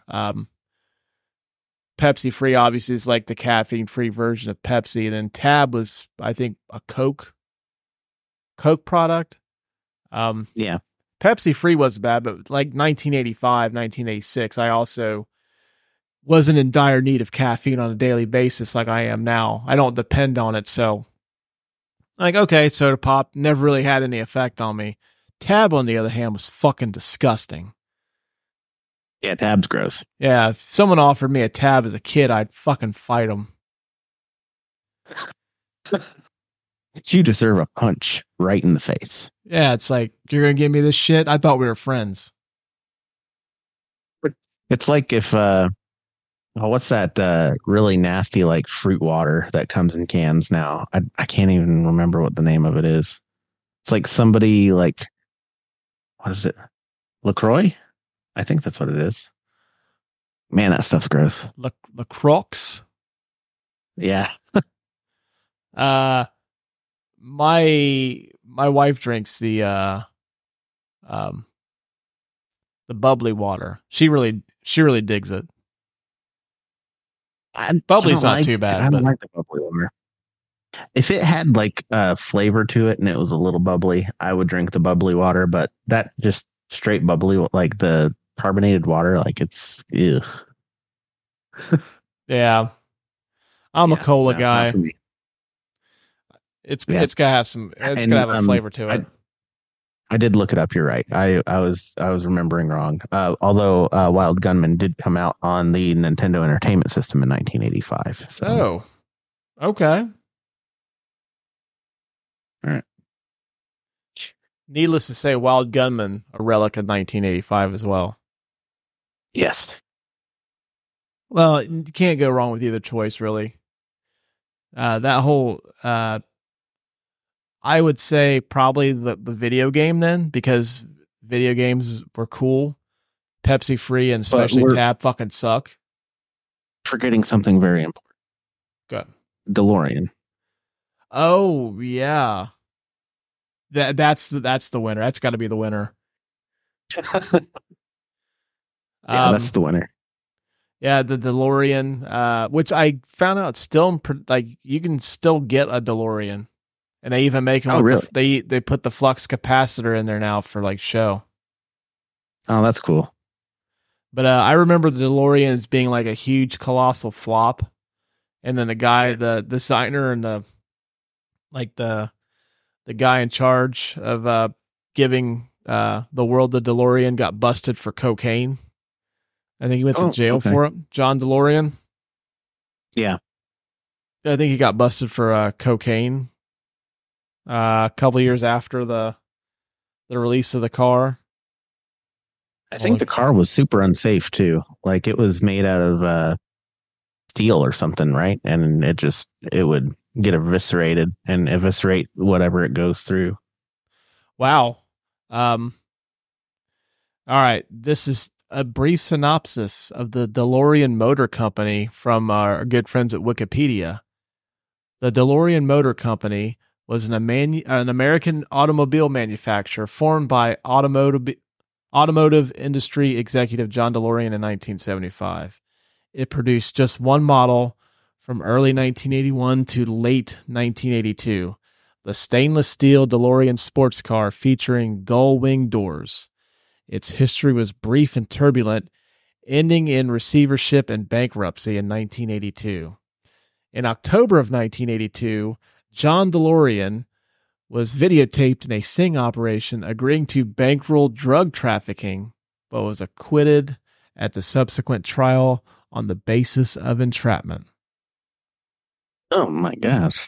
Pepsi Free obviously is like the caffeine free version of Pepsi, and then Tab was, I think, a Coke product. Yeah. Pepsi Free wasn't bad, but like 1985, 1986, I also wasn't in dire need of caffeine on a daily basis like I am now. I don't depend on it, so like, okay, soda pop never really had any effect on me. Tab, on the other hand, was fucking disgusting. Yeah, Tab's gross. Yeah, if someone offered me a Tab as a kid, I'd fucking fight them. You deserve a punch right in the face. Yeah, it's like, you're going to give me this shit? I thought we were friends. It's like if, what's that really nasty like fruit water that comes in cans now? I can't even remember what the name of it is. It's like somebody like, what is it? LaCroix? I think that's what it is. Man, that stuff's gross. LaCroix? Yeah. My wife drinks the bubbly water. She really digs it. Bubbly's not too bad. I don't like the bubbly water. If it had like flavor to it and it was a little bubbly, I would drink the bubbly water. But that just straight bubbly, like the carbonated water, like it's ew. Yeah, I'm a cola guy. It's gotta have some. It's gotta have a flavor to it. I did look it up. You're right. I was remembering wrong. Although Wild Gunman did come out on the Nintendo Entertainment System in 1985. So. Oh, okay. All right. Needless to say, Wild Gunman, a relic of 1985 as well. Yes. Well, you can't go wrong with either choice, really. That whole, I would say probably the video game then, because video games were cool. Pepsi Free and especially Tab fucking suck. Forgetting something very important. Good. DeLorean. Oh yeah. That's the winner. That's got to be the winner. That's the winner. Yeah, the DeLorean, which I found out still like you can still get a DeLorean, and they even make them. Oh, really? They put the flux capacitor in there now for like show. Oh, that's cool. But I remember the DeLorean as being like a huge colossal flop, and then the guy, the designer, and the guy in charge of giving the world the DeLorean got busted for cocaine. I think he went to jail for it. John DeLorean. Yeah. I think he got busted for cocaine. a couple years after the release of the car. I think the car was super unsafe too. Like it was made out of steel or something, right? And it would get eviscerated and eviscerate whatever it goes through. Wow. All right. This is a brief synopsis of the DeLorean Motor Company from our good friends at Wikipedia. The DeLorean Motor Company was an American automobile manufacturer formed by automotive industry executive John DeLorean in 1975. It produced just one model from early 1981 to late 1982, the stainless steel DeLorean sports car featuring gull wing doors. Its history was brief and turbulent, ending in receivership and bankruptcy in 1982. In October of 1982, John DeLorean was videotaped in a sting operation agreeing to bankroll drug trafficking, but was acquitted at the subsequent trial on the basis of entrapment. Oh my gosh.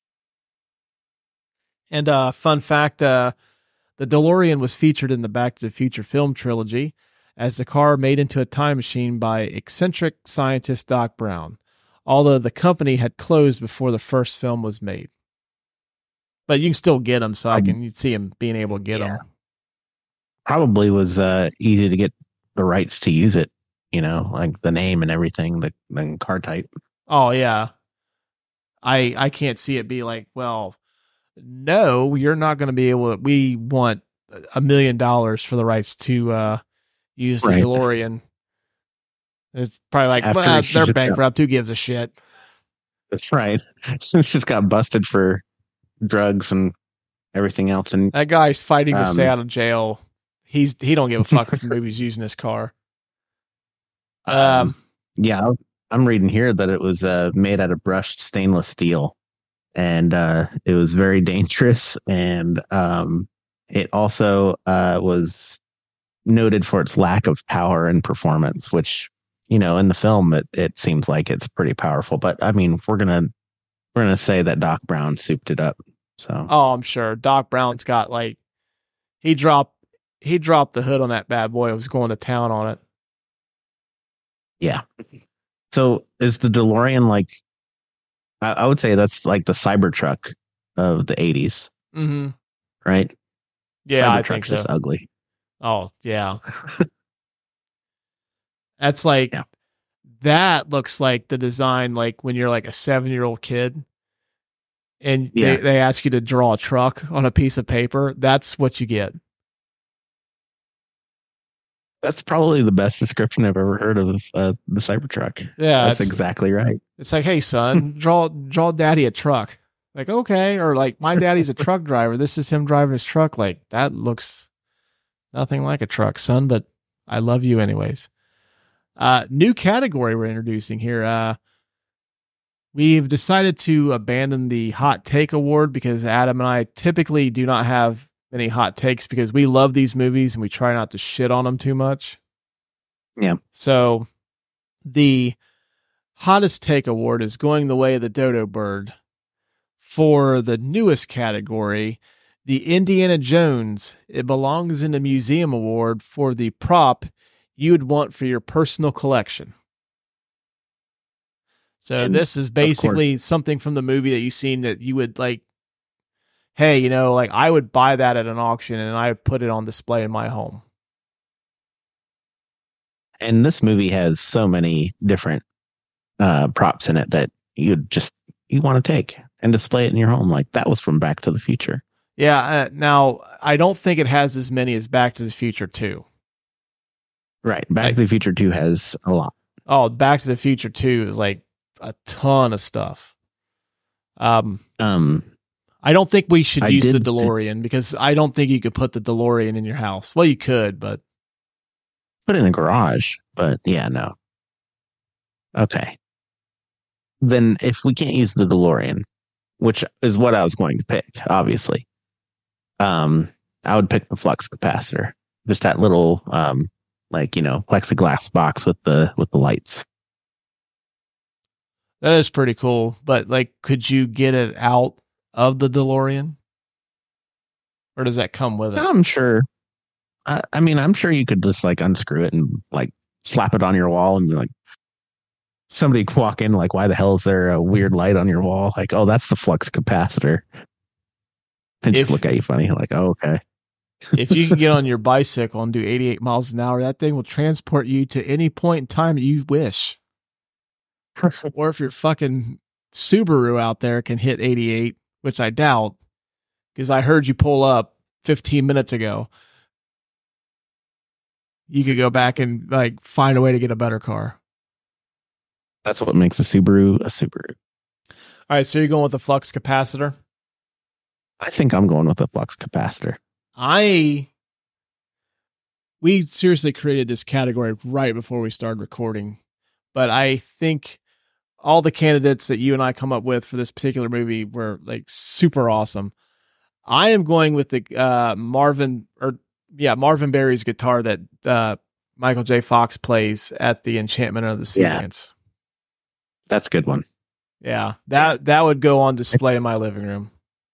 And fun fact, the DeLorean was featured in the Back to the Future film trilogy as the car made into a time machine by eccentric scientist Doc Brown, although the company had closed before the first film was made. But you can still get them, so you'd see him being able to get them. Probably was easy to get the rights to use it, like the name and everything, the car type. Oh, yeah. I can't see it be like, well, no, you're not going to be able to. We want $1 million for the rights to use the DeLorean. It's probably like, well, they're bankrupt. Who gives a shit? That's right. It's just got busted for drugs and everything else. And that guy's fighting to stay out of jail. He don't give a fuck if nobody's using his car. Yeah, I'm reading here that it was made out of brushed stainless steel. And it was very dangerous, and it also was noted for its lack of power and performance, which, in the film it seems like it's pretty powerful. But I mean, we're gonna say that Doc Brown souped it up. So I'm sure Doc Brown's got he dropped the hood on that bad boy. It was going to town on it. Yeah. So is the DeLorean like? I would say that's like the Cybertruck of the 80s. Mm-hmm. Right? Yeah, Cybertruck's I think so. just ugly. Oh, yeah. That's that looks like the design like when you're like a 7-year-old kid and they ask you to draw a truck on a piece of paper. That's what you get. That's probably the best description I've ever heard of the Cybertruck. Yeah, that's exactly right. It's like, hey, son, draw daddy a truck. Like, okay. Or like, my daddy's a truck driver. This is him driving his truck. Like, that looks nothing like a truck, son, but I love you anyways. New category we're introducing here. We've decided to abandon the hot take award because Adam and I typically do not have many hot takes because we love these movies and we try not to shit on them too much. Yeah. So the hottest take award is going the way of the dodo bird. For the newest category, the Indiana Jones It Belongs in a Museum award for the prop you would want for your personal collection. So this is basically something from the movie that you've seen that you would like, hey, I would buy that at an auction and I would put it on display in my home. And this movie has so many different props in it that you want to take and display it in your home. Like that was from Back to the Future. Yeah. Now, I don't think it has as many as Back to the Future 2. Right. Back to the Future 2 has a lot. Oh, Back to the Future 2 is like a ton of stuff. I don't think we should use the DeLorean because I don't think you could put the DeLorean in your house. Well, you could, but put it in the garage. But yeah, no. Okay. Then if we can't use the DeLorean, which is what I was going to pick, obviously, I would pick the flux capacitor. Just that little, plexiglass box with the lights. That is pretty cool. But could you get it out of the DeLorean? or does that come with it? I'm sure. I mean, I'm sure you could just like unscrew it and like slap it on your wall and be like, somebody could walk in like, why the hell is there a weird light on your wall? Like, oh, that's the flux capacitor. And just look at you funny, like, oh, okay. If you can get on your bicycle and do 88 miles an hour, that thing will transport you to any point in time that you wish. Or if your fucking Subaru out there can hit 88, which I doubt, because I heard you pull up 15 minutes ago, you could go back and like find a way to get a better car. That's what makes a Subaru a Subaru. All right, so you're going with the flux capacitor? I think I'm going with the flux capacitor. We seriously created this category right before we started recording, but I think all the candidates that you and I come up with for this particular movie were like super awesome. I am going with the Marvin Berry's guitar that Michael J. Fox plays at the Enchantment of the Sea dance. That's a good one. Yeah, that would go on display in my living room.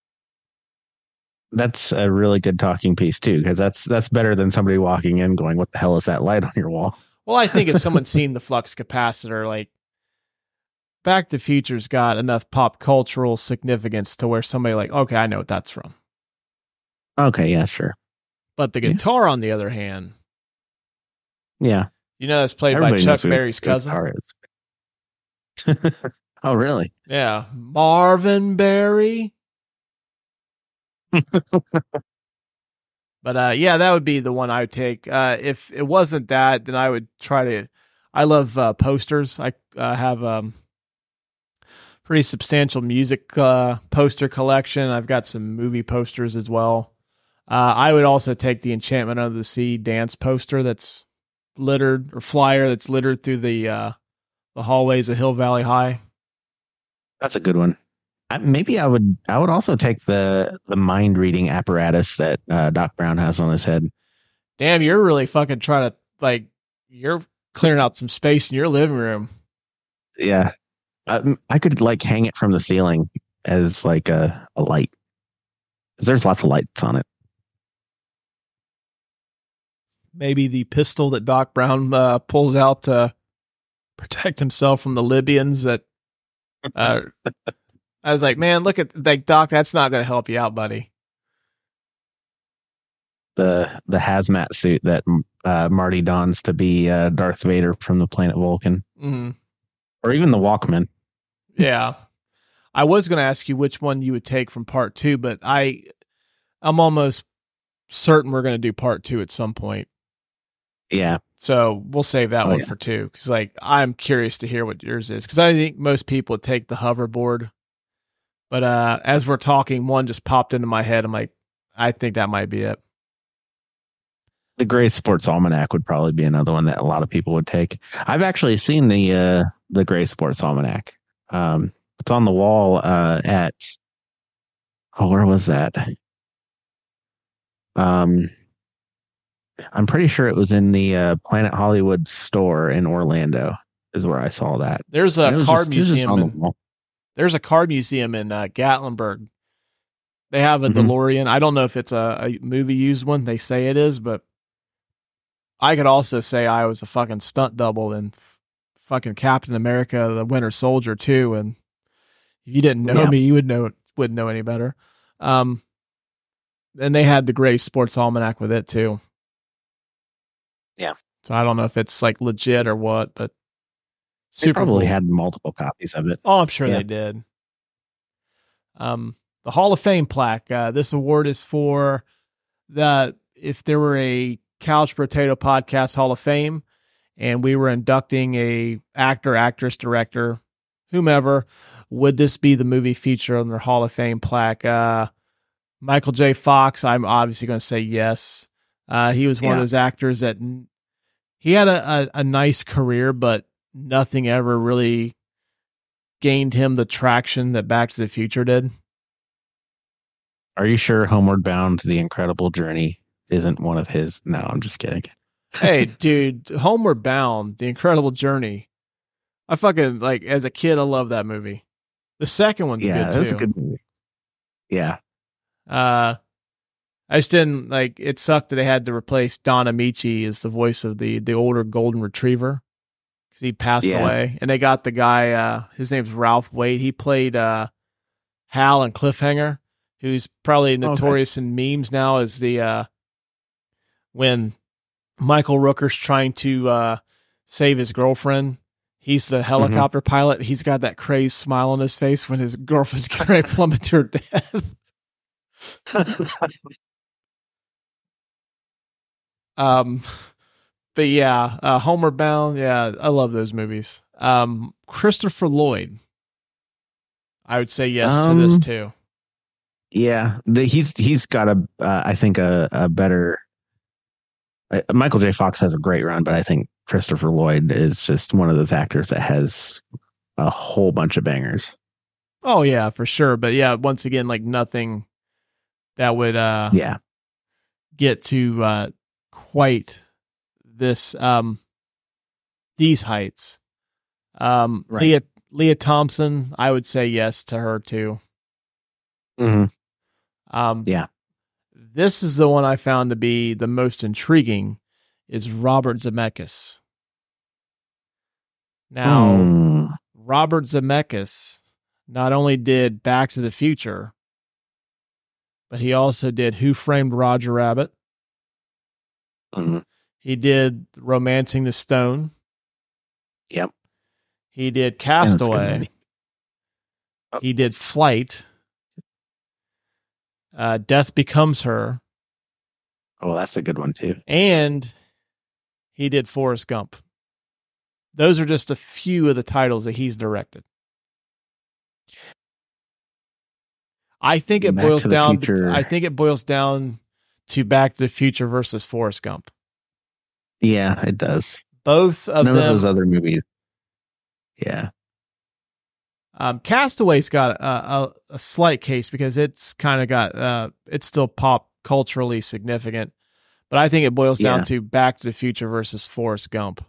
That's a really good talking piece too, because that's better than somebody walking in going, "What the hell is that light on your wall?" Well, I think if someone's seen the flux capacitor, like Back to the Future's got enough pop cultural significance to where somebody like, okay, I know what that's from. Okay, yeah, sure. But the guitar, on the other hand, yeah, you know, that's played by Chuck Berry's cousin. Oh, really? Yeah, Marvin Berry. But yeah, that would be the one I would take. If it wasn't that, then I would try to. I love posters. I have pretty substantial music poster collection. I've got some movie posters as well. I would also take the Enchantment of the Sea dance poster that's littered, or flyer that's littered through the hallways of Hill Valley High. That's a good one. Maybe I would also take the mind reading apparatus that Doc Brown has on his head. Damn, you're really fucking trying to, like, you're clearing out some space in your living room. Yeah. I could like hang it from the ceiling as like a light. 'Cause there's lots of lights on it. Maybe the pistol that Doc Brown pulls out to protect himself from the Libyans that I was like, man, look at, like, Doc, that's not going to help you out, buddy. The hazmat suit that Marty dons to be Darth Vader from the planet Vulcan. Mm-hmm. Or even the Walkman. Yeah. I was going to ask you which one you would take from part 2, but I'm almost certain we're going to do part 2 at some point. Yeah. So we'll save that one for 2. Cause like, I'm curious to hear what yours is. Cause I think most people would take the hoverboard, but as we're talking, one just popped into my head. I'm like, I think that might be it. The Gray Sports Almanac would probably be another one that a lot of people would take. I've actually seen the Gray Sports Almanac. It's on the wall at where was that? I'm pretty sure it was in the Planet Hollywood store in Orlando. Is where I saw that. There's a card museum. There's a card museum in Gatlinburg. They have a DeLorean. I don't know if it's a movie used one. They say it is, but I could also say I was a fucking stunt double in fucking Captain America, the Winter Soldier too. And if you didn't know me, you wouldn't know any better. And they had the Gray Sports Almanac with it too. Yeah. So I don't know if it's like legit or what, but they probably had multiple copies of it. Oh, I'm sure they did. The Hall of Fame plaque. This award is for if there were a Couch Potato Podcast Hall of Fame and we were inducting a actor, actress, director, whomever, would this be the movie feature on their Hall of Fame plaque? Michael J. Fox, I'm obviously going to say yes. He was one of those actors that he had a nice career, but nothing ever really gained him the traction that Back to the Future did. Are you sure Homeward Bound: The Incredible Journey isn't one of his? No, I'm just kidding. Hey, dude, Homeward Bound: The Incredible Journey. I fucking, like, as a kid, I love that movie. The second one's good too. That's a good movie. Yeah. I just didn't like. It sucked that they had to replace Don Amici as the voice of the older golden retriever because he passed away, and they got the guy. His name's Ralph Waite. He played Hal in Cliffhanger, who's probably notorious in memes now as the when Michael Rooker's trying to save his girlfriend. He's the helicopter pilot. He's got that crazed smile on his face when his girlfriend's getting ready to plummet to her death. But yeah, Homeward Bound. Yeah, I love those movies. Christopher Lloyd. I would say yes to this too. Yeah, he's got I think a better. Michael J. Fox has a great run, but I think Christopher Lloyd is just one of those actors that has a whole bunch of bangers. Oh yeah, for sure. But yeah, once again, like nothing that would get to quite this these heights. Right. Leah Thompson, I would say yes to her too. Yeah. This is the one I found to be the most intriguing is Robert Zemeckis. Now, Robert Zemeckis not only did Back to the Future, but he also did Who Framed Roger Rabbit. He did Romancing the Stone. Yep. He did Castaway. He did Flight. Death Becomes Her. Oh, that's a good one too. And he did Forrest Gump. Those are just a few of the titles that he's directed. I think it boils down. I think it boils down to Back to the Future versus Forrest Gump. Yeah, it does. Both of None them. of those other movies. Yeah. Castaway's got a slight case because it's kind of got it's still pop culturally significant, but I think it boils down to Back to the Future versus Forrest Gump.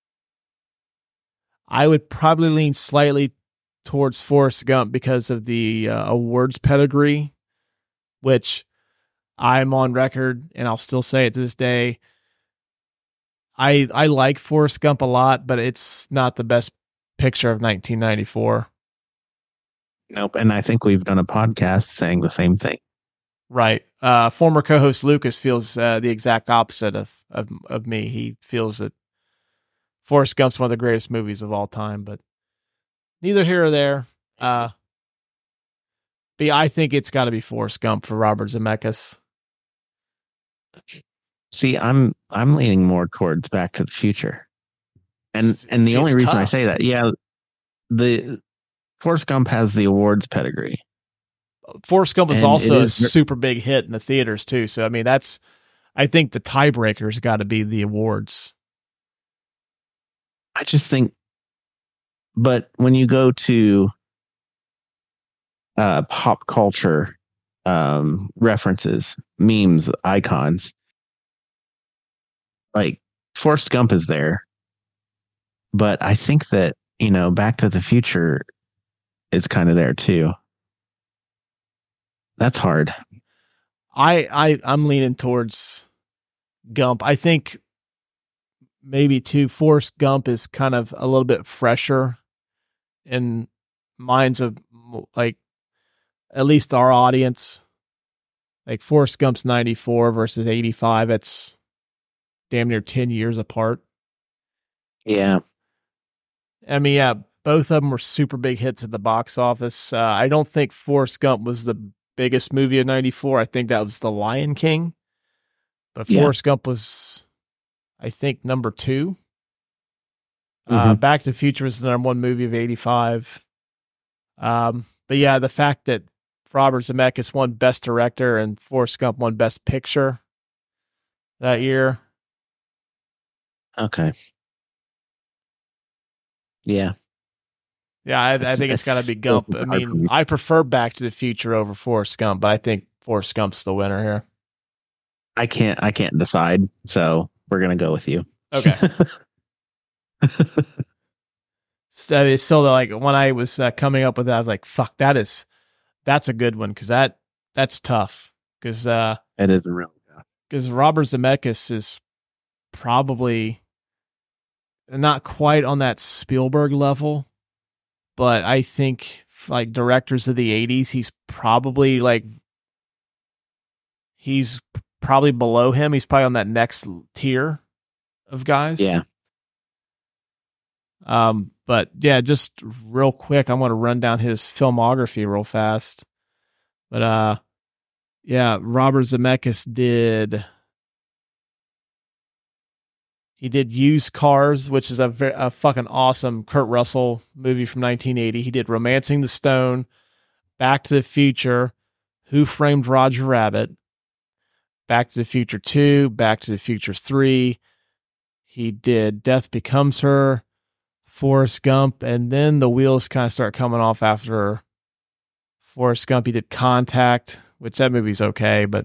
I would probably lean slightly towards Forrest Gump because of the awards pedigree, which I'm on record and I'll still say it to this day. I like Forrest Gump a lot, but it's not the best picture of 1994. Nope. And I think we've done a podcast saying the same thing. Right. Former co-host Lucas feels the exact opposite of me. He feels that Forrest Gump's one of the greatest movies of all time, but neither here or there. But I think it's got to be Forrest Gump for Robert Zemeckis. See, I'm leaning more towards Back to the Future. And the only reason I say that, the Forrest Gump has the awards pedigree. Forrest Gump was also a super big hit in the theaters too. So, I mean, I think the tiebreaker's got to be the awards. I just think, but when you go to pop culture references, memes, icons, like Forrest Gump is there, but I think that, Back to the Future is kind of there too. That's hard. I'm leaning towards Gump. I think maybe too Forrest Gump is kind of a little bit fresher in minds of like at least our audience. Like Forrest Gump's 94 versus 85. It's damn near 10 years apart. Yeah. I mean, yeah, both of them were super big hits at the box office. I don't think Forrest Gump was the biggest movie of 94. I think that was The Lion King. But Forrest Gump was, I think, number 2. Back to the Future was the number 1 movie of 85. But yeah, the fact that Robert Zemeckis won Best Director and Forrest Gump won Best Picture that year. Okay. Yeah. Yeah, I think it's got to be Gump. I mean, I prefer Back to the Future over Forrest Gump, but I think Forrest Gump's the winner here. I can't decide, so we're gonna go with you. Okay. So like when I was coming up with that, I was like, "Fuck, that's a good one," because that's tough. Because It is a real Josh. Because Robert Zemeckis is probably not quite on that Spielberg level, but I think like directors of the 80s, he's probably below him. He's probably on that next tier of guys. Yeah. But yeah, just real quick, I want to run down his filmography real fast. But yeah, Robert Zemeckis did Used Cars, which is a fucking awesome Kurt Russell movie from 1980. He did Romancing the Stone, Back to the Future, Who Framed Roger Rabbit, Back to the Future 2, Back to the Future 3. He did Death Becomes Her, Forrest Gump, and then the wheels kind of start coming off after Forrest Gump. He did Contact, which that movie's okay, but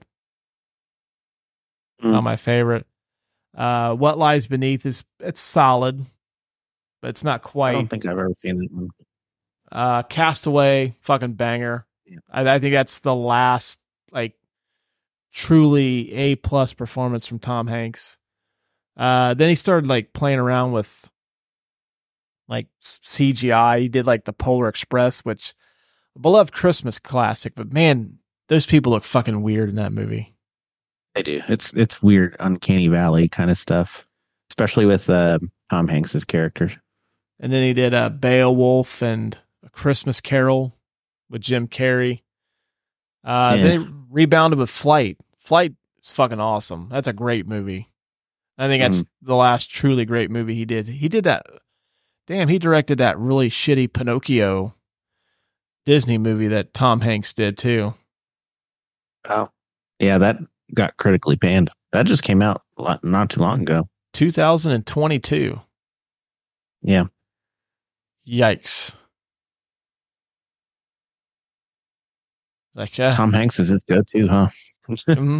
not my favorite. What Lies Beneath it's solid, but it's not quite. I don't think I've ever seen that one. Castaway, fucking banger. Yeah. I think that's the last like truly A+ performance from Tom Hanks. Then he started like playing around with like CGI. He did like the Polar Express, which a beloved Christmas classic, but man, those people look fucking weird in that movie. They do. It's weird, uncanny valley kind of stuff, especially with Tom Hanks's characters. And then he did Beowulf and A Christmas Carol with Jim Carrey. Then he rebounded with Flight. Flight is fucking awesome. That's a great movie. I think that's the last truly great movie he did. He did that. Damn, he directed that really shitty Pinocchio Disney movie that Tom Hanks did too. Oh, yeah, that got critically panned. That just came out not too long ago. 2022. Yeah. Yikes. Like Tom Hanks is his go-to, huh? mm-hmm.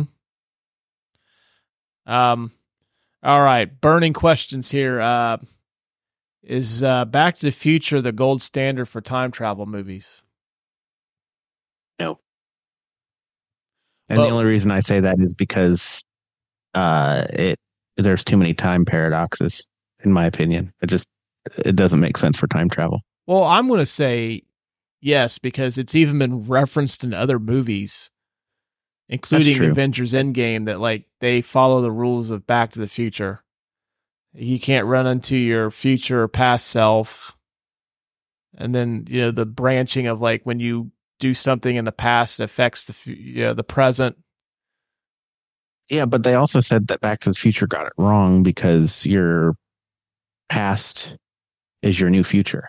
All right, burning questions here. Is Back to the Future the gold standard for time travel movies? No. And the only reason I say that is because there's too many time paradoxes, in my opinion. It doesn't make sense for time travel. Well, I'm going to say yes, because it's even been referenced in other movies, including Avengers Endgame, that like they follow the rules of Back to the Future. You can't run into your future or past self. And then, the branching of like when you do something in the past, it affects the present. Yeah, but they also said that Back to the Future got it wrong because your past is your new future.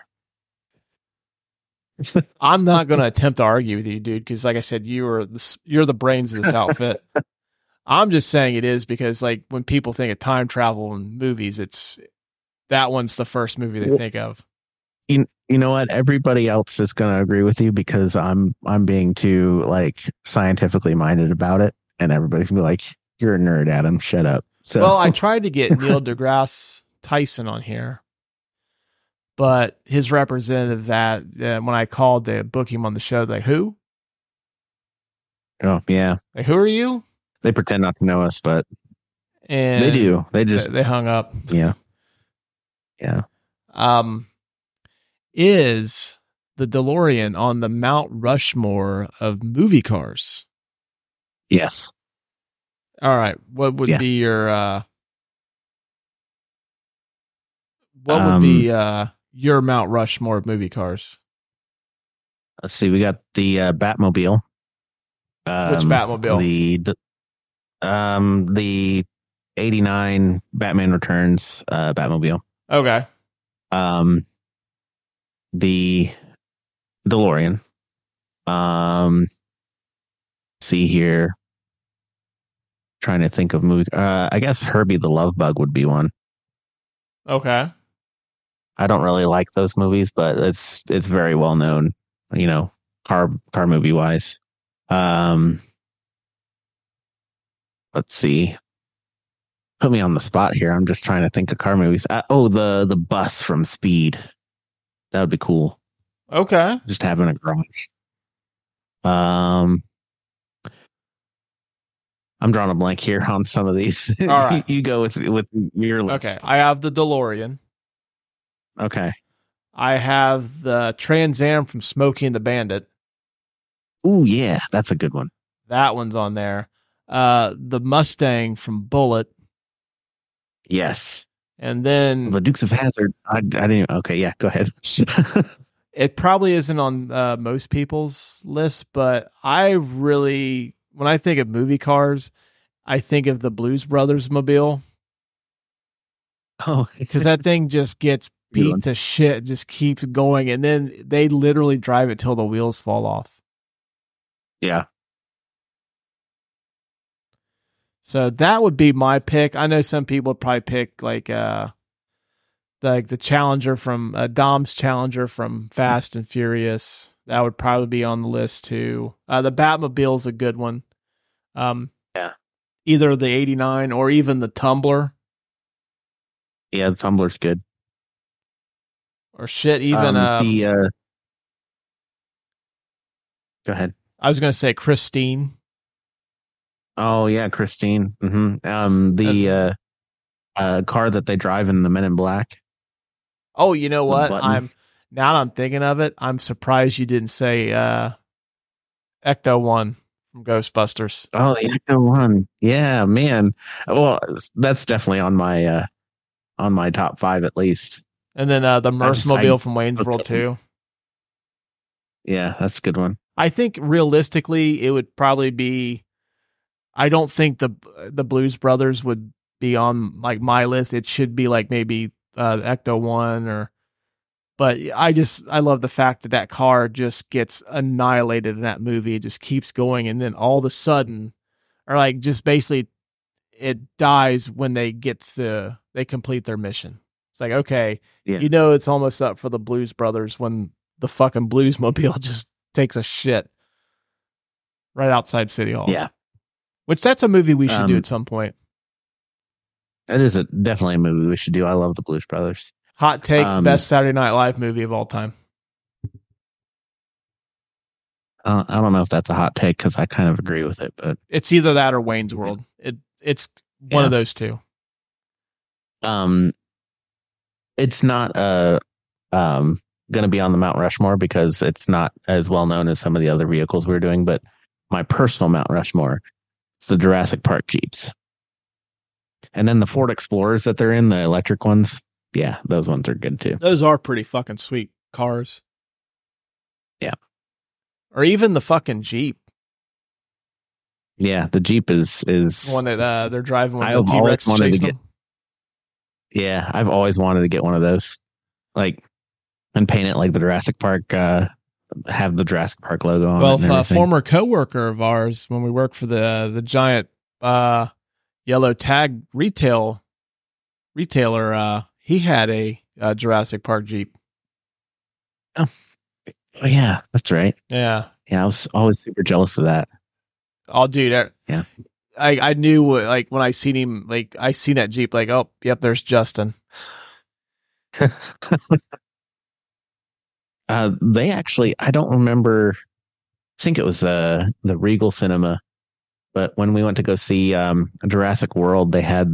I'm not going to attempt to argue with you, dude, because like I said, you're the brains of this outfit. I'm just saying it is because like when people think of time travel in movies, that one's the first movie they think of. You know what? Everybody else is going to agree with you because I'm being too like scientifically minded about it, and everybody's gonna be like, "You're a nerd, Adam. Shut up." So, well, I tried to get Neil deGrasse Tyson on here, but his representative when I called to book him on the show, like, who? Oh yeah, like, who are you? They pretend not to know us, but and they do. They hung up. Yeah. Is the DeLorean on the Mount Rushmore of movie cars? Yes. All right. What would be your your Mount Rushmore of movie cars? Let's see. We got the Batmobile. Which Batmobile? The 89 Batman Returns Batmobile. Okay. The DeLorean. See here. Trying to think of movie. I guess Herbie the Love Bug would be one. Okay. I don't really like those movies, but it's very well known, car movie wise. Let's see. Put me on the spot here. I'm just trying to think of car movies. The bus from Speed. That would be cool. Okay. Just having a garage. I'm drawing a blank here on some of these. All right. You go with your list. Okay. I have the DeLorean. Okay. I have the Trans Am from Smokey and the Bandit. Ooh, yeah, that's a good one. That one's on there. The Mustang from Bullet. Yes. And then The Dukes of Hazzard. I didn't even, okay, yeah, go ahead. it probably isn't on most people's list, but I really, when I think of movie cars, I think of the Blues Brothers mobile. Oh, Because that thing just gets beat to shit, just keeps going, and then they literally drive it till the wheels fall off. yeah. So that would be my pick. I know some people would probably pick like the Challenger from Dom's Challenger from Fast and Furious. That would probably be on the list too. The Batmobile's a good one. Yeah. Either the 89 or even the Tumbler. Yeah, the Tumbler's good. Or shit, even go ahead. I was going to say Christine. Oh yeah, Christine. The car that they drive in the Men in Black. Oh, you know what? Button. Now that I'm thinking of it, I'm surprised you didn't say Ecto One from Ghostbusters. Oh, the Ecto One. Yeah, man. Well, that's definitely on my top 5 at least. And then the Mirthmobile from Wayne's World 2. Yeah, that's a good one. I think realistically, it would probably be. I don't think the Blues Brothers would be on like my list. It should be like maybe Ecto One or. But I love the fact that car just gets annihilated in that movie. It just keeps going, and then all of a sudden, or like just basically, it dies when they complete their mission. It's like, okay, Yeah. it's almost up for the Blues Brothers when the fucking Bluesmobile just takes a shit right outside City Hall. Yeah. Which that's a movie we should do at some point. That is definitely a movie we should do. I love the Blues Brothers. Hot take, best Saturday Night Live movie of all time. I don't know if that's a hot take because I kind of agree with it, but It's either that or Wayne's World. It's one of those two. It's not going to be on the Mount Rushmore because it's not as well known as some of the other vehicles we're doing. But my personal Mount Rushmore, it's the Jurassic Park Jeeps, and then the Ford Explorers that they're in, the electric ones. Yeah, those ones are good too. Those are pretty fucking sweet cars. Yeah. Or even the fucking Jeep. Yeah, the Jeep is one that they're driving with I've the T-Rex always wanted to chasing them. Yeah, I've always wanted to get one of those, like, and paint it like the Jurassic Park. Have the Jurassic Park logo on it. Well, and a former coworker of ours, when we worked for the giant yellow tag retailer, he had a Jurassic Park Jeep. Oh yeah, that's right. Yeah. Yeah, I was always super jealous of that. Oh, dude. Yeah. I knew, like, when I seen him, like, I seen that Jeep, like, oh, yep, there's Justin. They actually, I don't remember. I think it was the Regal Cinema, but when we went to go see Jurassic World, they had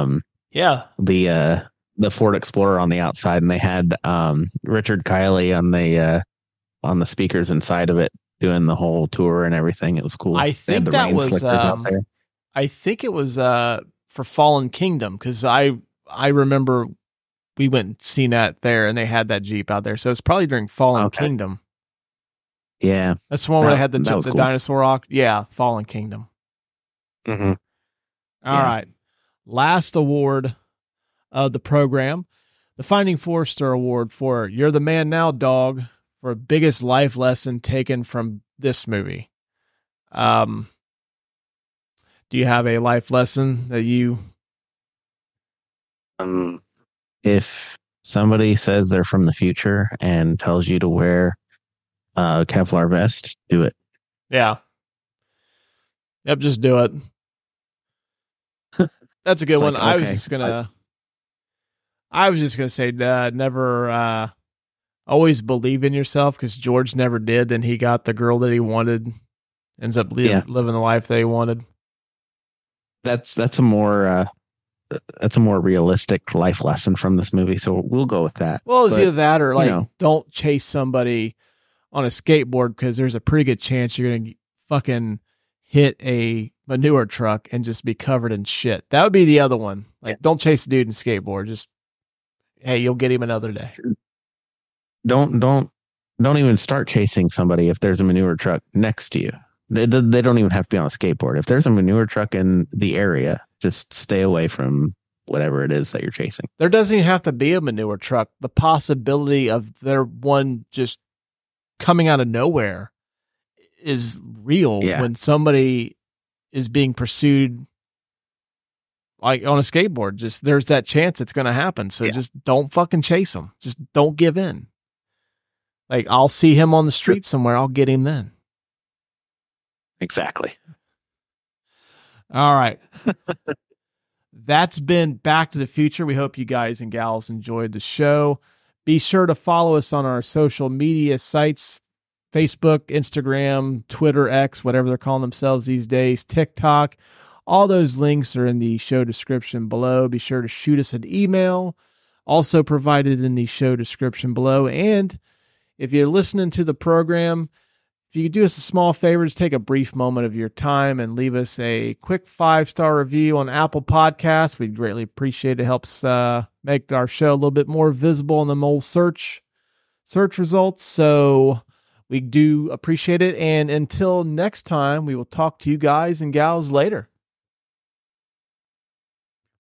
the Ford Explorer on the outside, and they had Richard Kiley on the speakers inside of it doing the whole tour and everything. It was cool. I think that was I think it was for Fallen Kingdom, because I remember we went and seen that there, and they had that Jeep out there. So it's probably during Fallen Kingdom. Yeah, that's the one where they had the cool dinosaur. Yeah, Fallen Kingdom. Mm-hmm. All right, last award of the program, the Finding Forrester Award for "You're the Man Now, Dog," for biggest life lesson taken from this movie. Do you have a life lesson that you? If somebody says they're from the future and tells you to wear a Kevlar vest, do it. Yeah. Yep, just do it. That's a good one. I was just gonna say never always believe in yourself, because George never did. Then he got the girl that he wanted, ends up living the life that he wanted. that's a more realistic life lesson from this movie. So we'll go with that. Well, it's But, either that or like, you know, don't chase somebody on a skateboard because there's a pretty good chance you're going to fucking hit a manure truck and just be covered in shit. That would be the other one. Like, don't chase a dude in skateboard. Just, hey, you'll get him another day. don't even start chasing somebody if there's a manure truck next to you. They don't even have to be on a skateboard. If there's a manure truck in the area, just stay away from whatever it is that you're chasing. There doesn't even have to be a manure truck. The possibility of there one just coming out of nowhere is real when somebody is being pursued like on a skateboard. Just there's that chance it's going to happen. So just don't fucking chase them. Just don't give in. Like, I'll see him on the street somewhere. I'll get him then. Exactly. All right. That's been Back to the Future. We hope you guys and gals enjoyed the show. Be sure to follow us on our social media sites, Facebook, Instagram, Twitter, X, whatever they're calling themselves these days, TikTok. All those links are in the show description below. Be sure to shoot us an email, also provided in the show description below. And if you're listening to the program, if you could do us a small favor, just take a brief moment of your time and leave us a quick 5-star review on Apple Podcasts. We'd greatly appreciate it. It helps make our show a little bit more visible in the mole search results. So we do appreciate it. And until next time, we will talk to you guys and gals later.